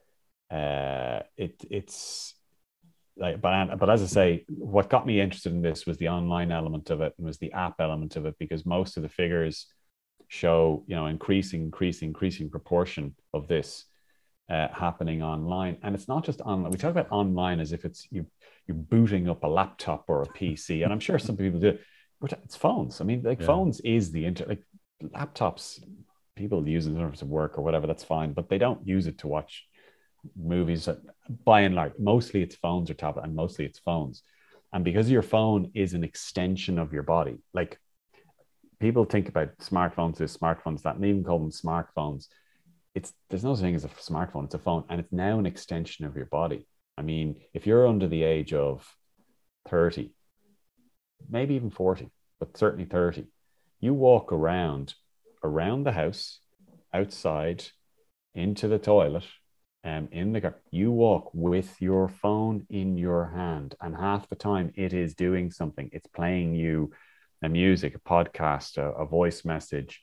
uh, it, it's, like, but, but as I say, what got me interested in this was the online element of it and was the app element of it, because most of the figures show, you know, increasing, increasing, increasing proportion of this uh, happening online. And it's not just online. We talk about online as if it's you, you're booting up a laptop or a P C. And I'm sure some people do, but it's phones. I mean, like Yeah. phones is the inter, like laptops, people use it in terms of work or whatever, that's fine, but they don't use it to watch movies. By and large, mostly it's phones or tablet, and mostly it's phones. And because your phone is an extension of your body, like people think about smartphones as smartphones, that, and even call them smartphones. It's, there's no such thing as a smartphone, it's a phone, and it's now an extension of your body. I mean, if you're under the age of thirty, maybe even forty, but certainly thirty, you walk around around the house, outside, into the toilet, um, in the car, you walk with your phone in your hand, and half the time it is doing something. It's playing you a music, a podcast, a, a voice message,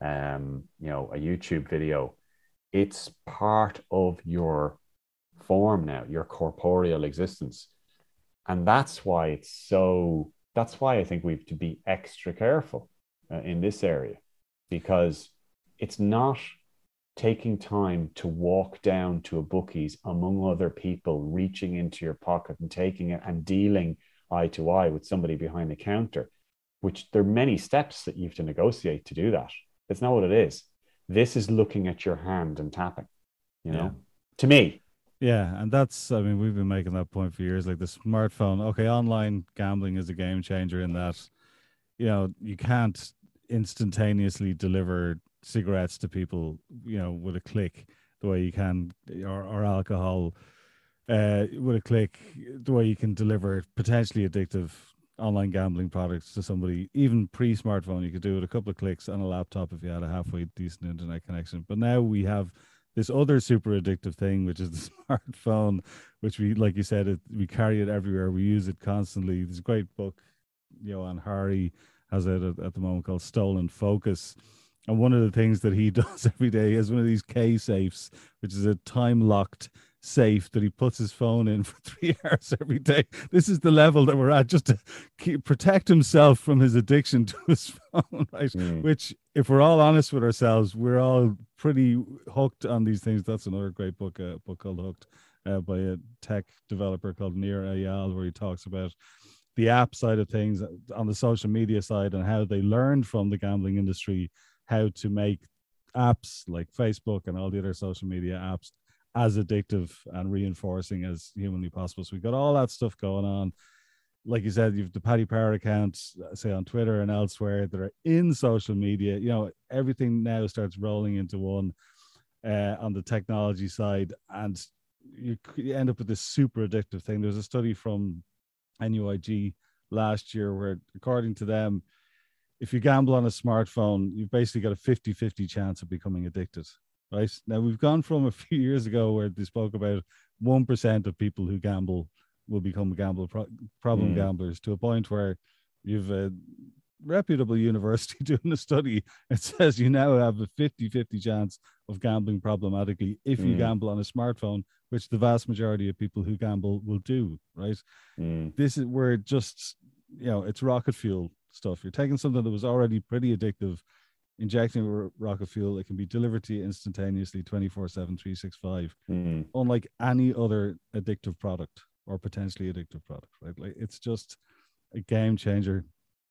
um, you know, a YouTube video. It's part of your form now, your corporeal existence. And that's why it's so, that's why I think we have to be extra careful uh, in this area, because it's not taking time to walk down to a bookies among other people, reaching into your pocket and taking it and dealing eye to eye with somebody behind the counter, which there are many steps that you have to negotiate to do that. It's not what it is. This is looking at your hand and tapping, you know, Yeah. to me. Yeah, and that's, I mean, we've been making that point for years. Like the smartphone, okay, online gambling is a game changer in that, you know, you can't instantaneously deliver cigarettes to people, you know, with a click the way you can, or, or alcohol uh, with a click, the way you can deliver potentially addictive online gambling products to somebody. Even pre-smartphone, you could do it a couple of clicks on a laptop if you had a halfway decent internet connection. But now we have this other super addictive thing, which is the smartphone, which we, like you said, it, we carry it everywhere. We use it constantly. There's a great book, Johan Hari has it at, at the moment, called Stolen Focus. And one of the things that he does every day is one of these K safes, which is a time-locked safe that he puts his phone in for three hours every day. This is the level that we're at, just to keep, protect himself from his addiction to his phone, right? Mm. Which, if we're all honest with ourselves, we're all pretty hooked on these things. That's another great book, a book called Hooked, uh, by a tech developer called Nir Eyal, where he talks about the app side of things on the social media side and how they learned from the gambling industry how to make apps like Facebook and all the other social media apps as addictive and reinforcing as humanly possible. So we've got all that stuff going on. Like you said, you've the Paddy Power accounts, say on Twitter and elsewhere, that are in social media. You know, everything now starts rolling into one uh, on the technology side, and you, you end up with this super addictive thing. There's a study from N U I G last year, where according to them, if you gamble on a smartphone, you've basically got a fifty-fifty chance of becoming addicted. Right now, we've gone from a few years ago where they spoke about one percent of people who gamble will become gamble pro- problem mm. gamblers, to a point where you've a reputable university doing a study. It says you now have a fifty-fifty chance of gambling problematically if you mm. gamble on a smartphone, which the vast majority of people who gamble will do. Right. Mm. This is where it just, you know, it's rocket fuel stuff. You're taking something that was already pretty addictive, injecting rocket fuel. It can be delivered to you instantaneously, twenty-four seven, three sixty-five, mm. unlike any other addictive product or potentially addictive product, right? Like, it's just a game changer.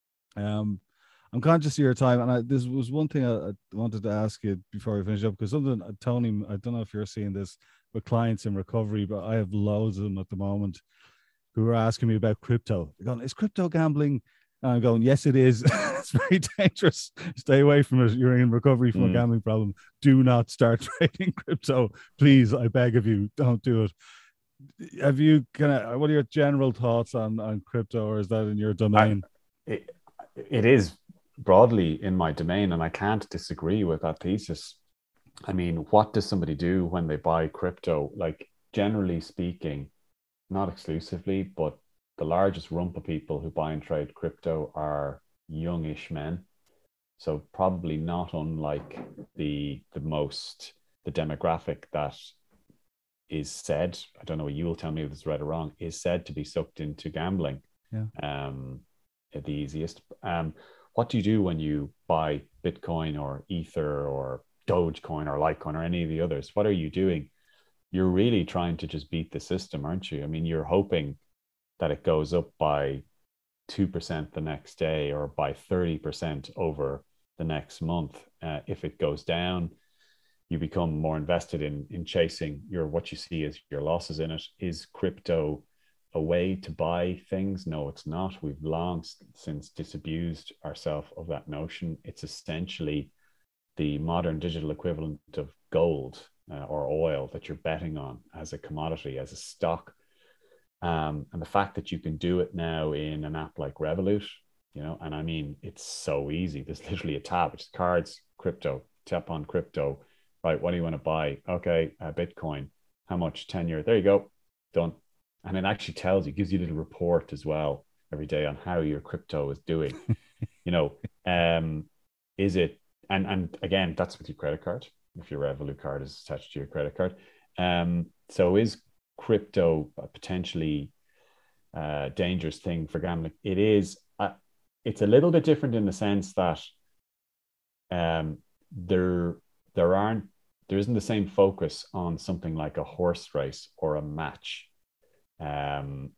Um, I'm conscious of your time, and I, this was one thing I, I wanted to ask you before we finish up, because something, Tony, I don't know if you're seeing this with clients in recovery, but I have loads of them at the moment who are asking me about crypto. They're going, is crypto gambling? And I'm going, yes, it is. It's very dangerous. Stay away from it. You're in recovery from mm. a gambling problem. Do not start trading crypto. Please, I beg of you, don't do it. Have you kind of, what are your general thoughts on, on crypto, or is that in your domain? I, it, it is broadly in my domain, and I can't disagree with that thesis. I mean, what does somebody do when they buy crypto? Like, generally speaking, not exclusively, but the largest rump of people who buy and trade crypto are youngish men. So probably not unlike the the most, the demographic that is said, I don't know, you will tell me if it's right or wrong, is said to be sucked into gambling. Yeah. Um, the easiest. Um, what do you do when you buy Bitcoin or Ether or Dogecoin or Litecoin or any of the others? What are you doing? You're really trying to just beat the system, aren't you? I mean, you're hoping that it goes up by two percent the next day, or by thirty percent over the next month. Uh, if it goes down, you become more invested in, in chasing your, what you see as your losses in it. Is crypto a way to buy things? No, it's not. We've long since disabused ourselves of that notion. It's essentially the modern digital equivalent of gold uh, or oil that you're betting on as a commodity, as a stock. Um, and the fact that you can do it now in an app like Revolut, you know, and I mean, it's so easy. There's literally a tab, which is cards, crypto, tap on crypto, right? What do you want to buy? Okay, uh, Bitcoin, how much? ten year, there you go, done. And it actually tells you, gives you a little report as well every day on how your crypto is doing. You know, um, is it, and, and again, that's with your credit card, if your Revolut card is attached to your credit card. Um, so is crypto a potentially uh, dangerous thing for gambling? It is. Uh, it's a little bit different in the sense that um, there there aren't there isn't the same focus on something like a horse race or a match um,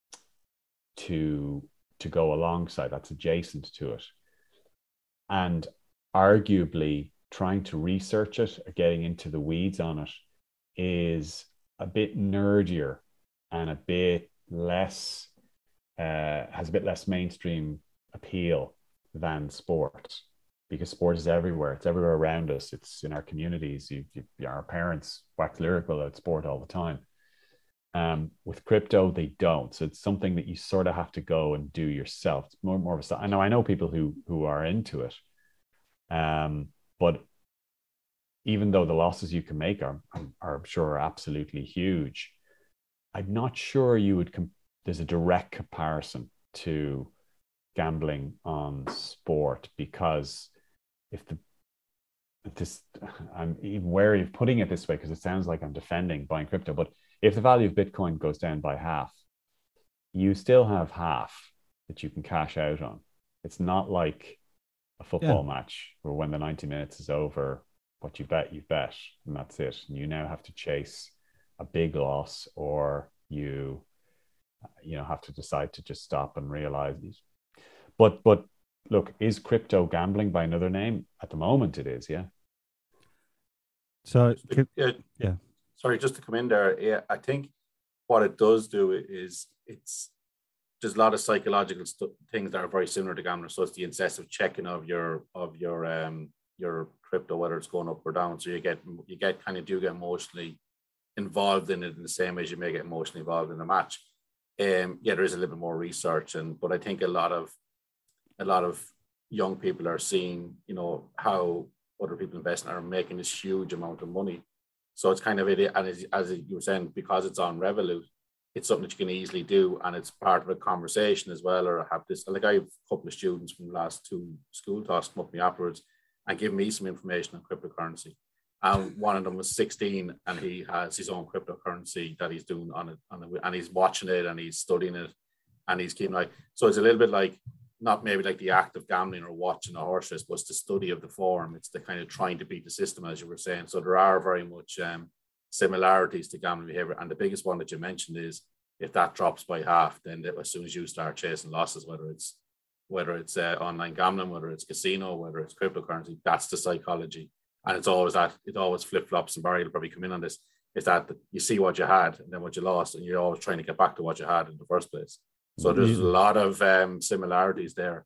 to to go alongside. That's adjacent to it, and arguably trying to research it or getting into the weeds on it is a bit nerdier and a bit less, uh, has a bit less mainstream appeal than sport, because sport is everywhere. It's everywhere around us. It's in our communities. You, you, our parents wax lyrical about sport all the time. Um, with crypto, they don't. So it's something that you sort of have to go and do yourself. It's more, more of a, I know, I know people who, who are into it. Um, but even though the losses you can make are, are I'm sure are absolutely huge, I'm not sure you would, comp- there's a direct comparison to gambling on sport, because if the, if this, I'm even wary of putting it this way because it sounds like I'm defending buying crypto, but if the value of Bitcoin goes down by half, you still have half that you can cash out on. It's not like a football yeah. match where when the ninety minutes is over, what you bet, you bet, and that's it. And you now have to chase a big loss, or you, you know, have to decide to just stop and realize these. But, but look, is crypto gambling by another name? At the moment, it is, yeah. So, yeah, yeah. Sorry, just to come in there. Yeah, I think what it does do is it's there's a lot of psychological st- things that are very similar to gambling. So it's the incessant checking of your of your um your crypto, whether it's going up or down. So you get you get kind of do get emotionally involved in it in the same way as you may get emotionally involved in a match. Um, yeah, there is a little bit more research, and but I think a lot of a lot of young people are seeing, you know, how other people investing are making this huge amount of money. So it's kind of it, and as, as you were saying, because it's on Revolut, it's something that you can easily do, and it's part of a conversation as well. Or have this, like I have a couple of students from the last two school talks come up to me afterwards and give me some information on cryptocurrency. And one of them was sixteen, and he has his own cryptocurrency that he's doing on it, on it, and he's watching it and he's studying it, and he's keeping like. So it's a little bit like, not maybe like the act of gambling or watching a horse race, but it's the study of the form. It's the kind of trying to beat the system, as you were saying. So there are very much um, similarities to gambling behavior. And the biggest one that you mentioned is if that drops by half, then as soon as you start chasing losses, whether it's whether it's uh, online gambling, whether it's casino, whether it's cryptocurrency, that's the psychology. And it's always that, it always flip-flops, and Barry will probably come in on this, is that you see what you had and then what you lost, and you're always trying to get back to what you had in the first place. So there's a lot of um, similarities there.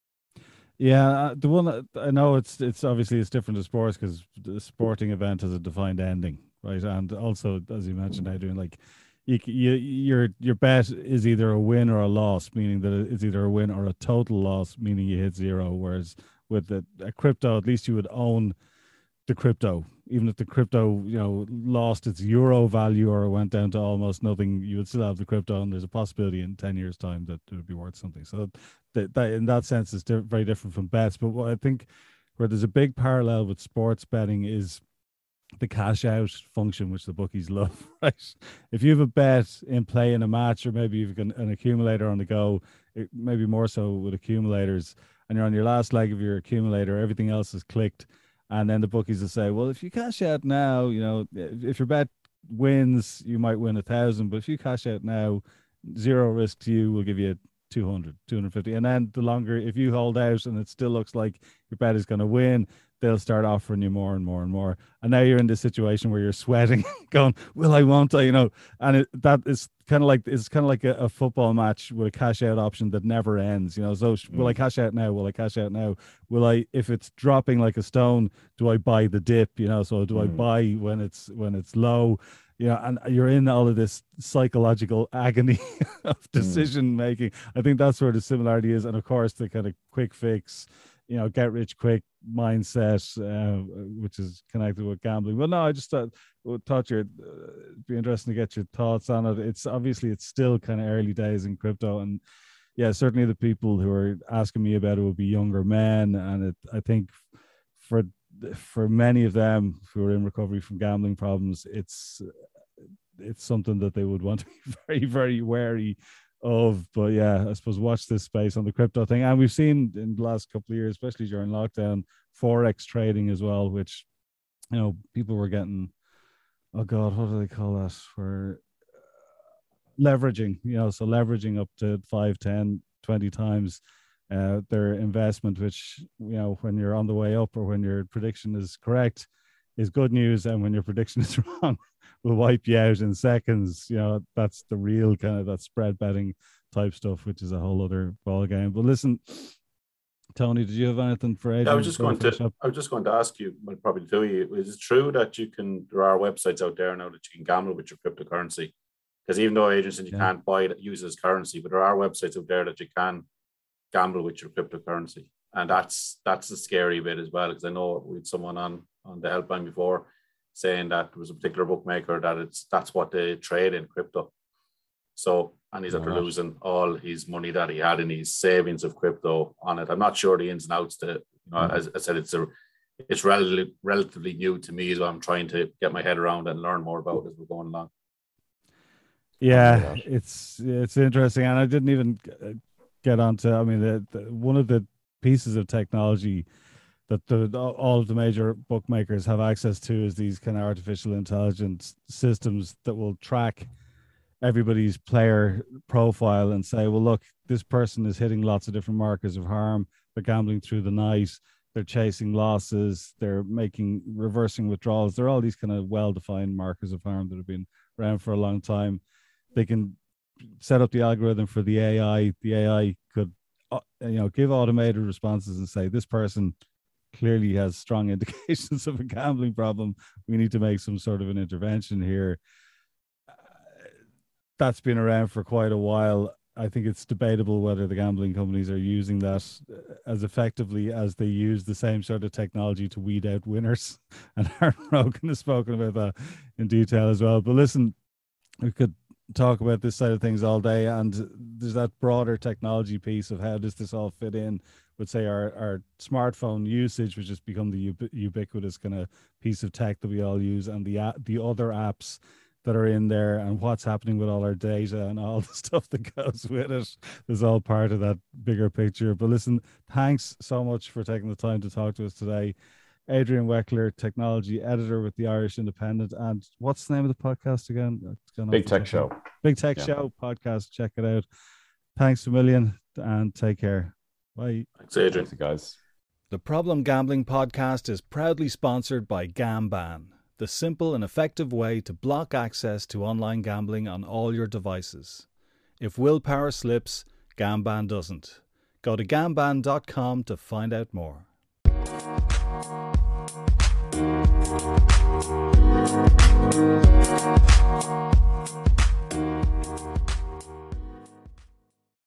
Yeah, uh, the one that I know, it's it's obviously it's different to sports because the sporting event has a defined ending, right? And also, as you mentioned, Adrian, like you, you, your your bet is either a win or a loss, meaning that it's either a win or a total loss, meaning you hit zero. Whereas with the, a crypto, at least you would own the crypto, even if the crypto, you know, lost its euro value or went down to almost nothing, you would still have the crypto, and there's a possibility in ten years time that it would be worth something. So that, that in that sense is di- very different from bets. But what I think where there's a big parallel with sports betting is the cash out function, which the bookies love, right? If you have a bet in play in a match, or maybe you've got an accumulator on the go, it, maybe more so with accumulators, and you're on your last leg of your accumulator, everything else is clicked. And then the bookies will say, well, if you cash out now, you know, if your bet wins, you might win a thousand. But if you cash out now, zero risk to you, will give you two hundred, two hundred fifty. And then the longer, if you hold out and it still looks like your bet is going to win, they'll start offering you more and more and more. And now you're in this situation where you're sweating, going, will I, won't I, you know, and it, that is kind of like, it's kind of like a, a football match with a cash out option that never ends, you know. So mm. will I cash out now? Will I cash out now? Will I, if it's dropping like a stone, do I buy the dip, you know? So do mm. I buy when it's, when it's low? You know, and you're in all of this psychological agony of decision making. I think that's where the similarity is. And of course, the kind of quick fix, you know, get rich quick mindset, uh, which is connected with gambling. Well, no, I just thought, thought you'd uh, be interesting to get your thoughts on it. It's obviously it's still kind of early days in crypto, and yeah, certainly the people who are asking me about it will be younger men, and it, I think for for many of them who are in recovery from gambling problems, it's it's something that they would want to be very, very wary of. But yeah, I suppose watch this space on the crypto thing. And we've seen in the last couple of years, especially during lockdown, forex trading as well, which, you know, people were getting, oh God, what do they call that? For leveraging, you know, so leveraging up to five, ten, twenty times uh, their investment, which, you know, when you're on the way up or when your prediction is correct, is good news. And when your prediction is wrong, will wipe you out in seconds. You know, that's the real kind of that spread betting type stuff, which is a whole other ball game. But listen, Tony, did you have anything for Adrian? Yeah, I was just going to, up? I was just going to ask you, well, probably to you, is it true that you can, there are websites out there now that you can gamble with your cryptocurrency? Because even though Adrian said you yeah. can't buy it, use it as currency, but there are websites out there that you can gamble with your cryptocurrency. And that's, that's the scary bit as well, because I know we had someone on, on the helpline before saying that there was a particular bookmaker that it's that's what they trade in crypto. So, and he's after losing all his money that he had in his savings of crypto on it. I'm not sure the ins and outs to, you know, mm-hmm. as I said, it's a it's relatively relatively new to me as well. I'm trying to get my head around and learn more about it as we're going along. Yeah, it's it's interesting, and I didn't even get onto. I mean, the, the, one of the pieces of technology that the, all of the major bookmakers have access to is these kind of artificial intelligence systems that will track everybody's player profile and say, well, look, this person is hitting lots of different markers of harm. They're gambling through the night. They're chasing losses. They're making reversing withdrawals. They're all these kind of well-defined markers of harm that have been around for a long time. They can set up the algorithm for the A I. The A I could, uh, you know, give automated responses and say, this person clearly has strong indications of a gambling problem. We need to make some sort of an intervention here. that's been around for quite a while. I think it's debatable whether the gambling companies are using that as effectively as they use the same sort of technology to weed out winners. And Aaron Rogan has spoken about that in detail as well. But listen, we could talk about this side of things all day, and there's that broader technology piece of how does this all fit in with, say, our, our smartphone usage, which has become the ubi- ubiquitous kind of piece of tech that we all use, and the the other apps that are in there, and what's happening with all our data and all the stuff that goes with it is all part of that bigger picture. But listen, thanks so much for taking the time to talk to us today. Adrian Weckler, technology editor with the Irish Independent. And what's the name of the podcast again? Big Tech Show. Big Tech yeah. Show podcast. Check it out. Thanks a million and take care. Bye. Thanks, Adrian. Thanks, guys. The Problem Gambling Podcast is proudly sponsored by Gamban, the simple and effective way to block access to online gambling on all your devices. If willpower slips, Gamban doesn't. Go to gamban dot com to find out more. Thank you.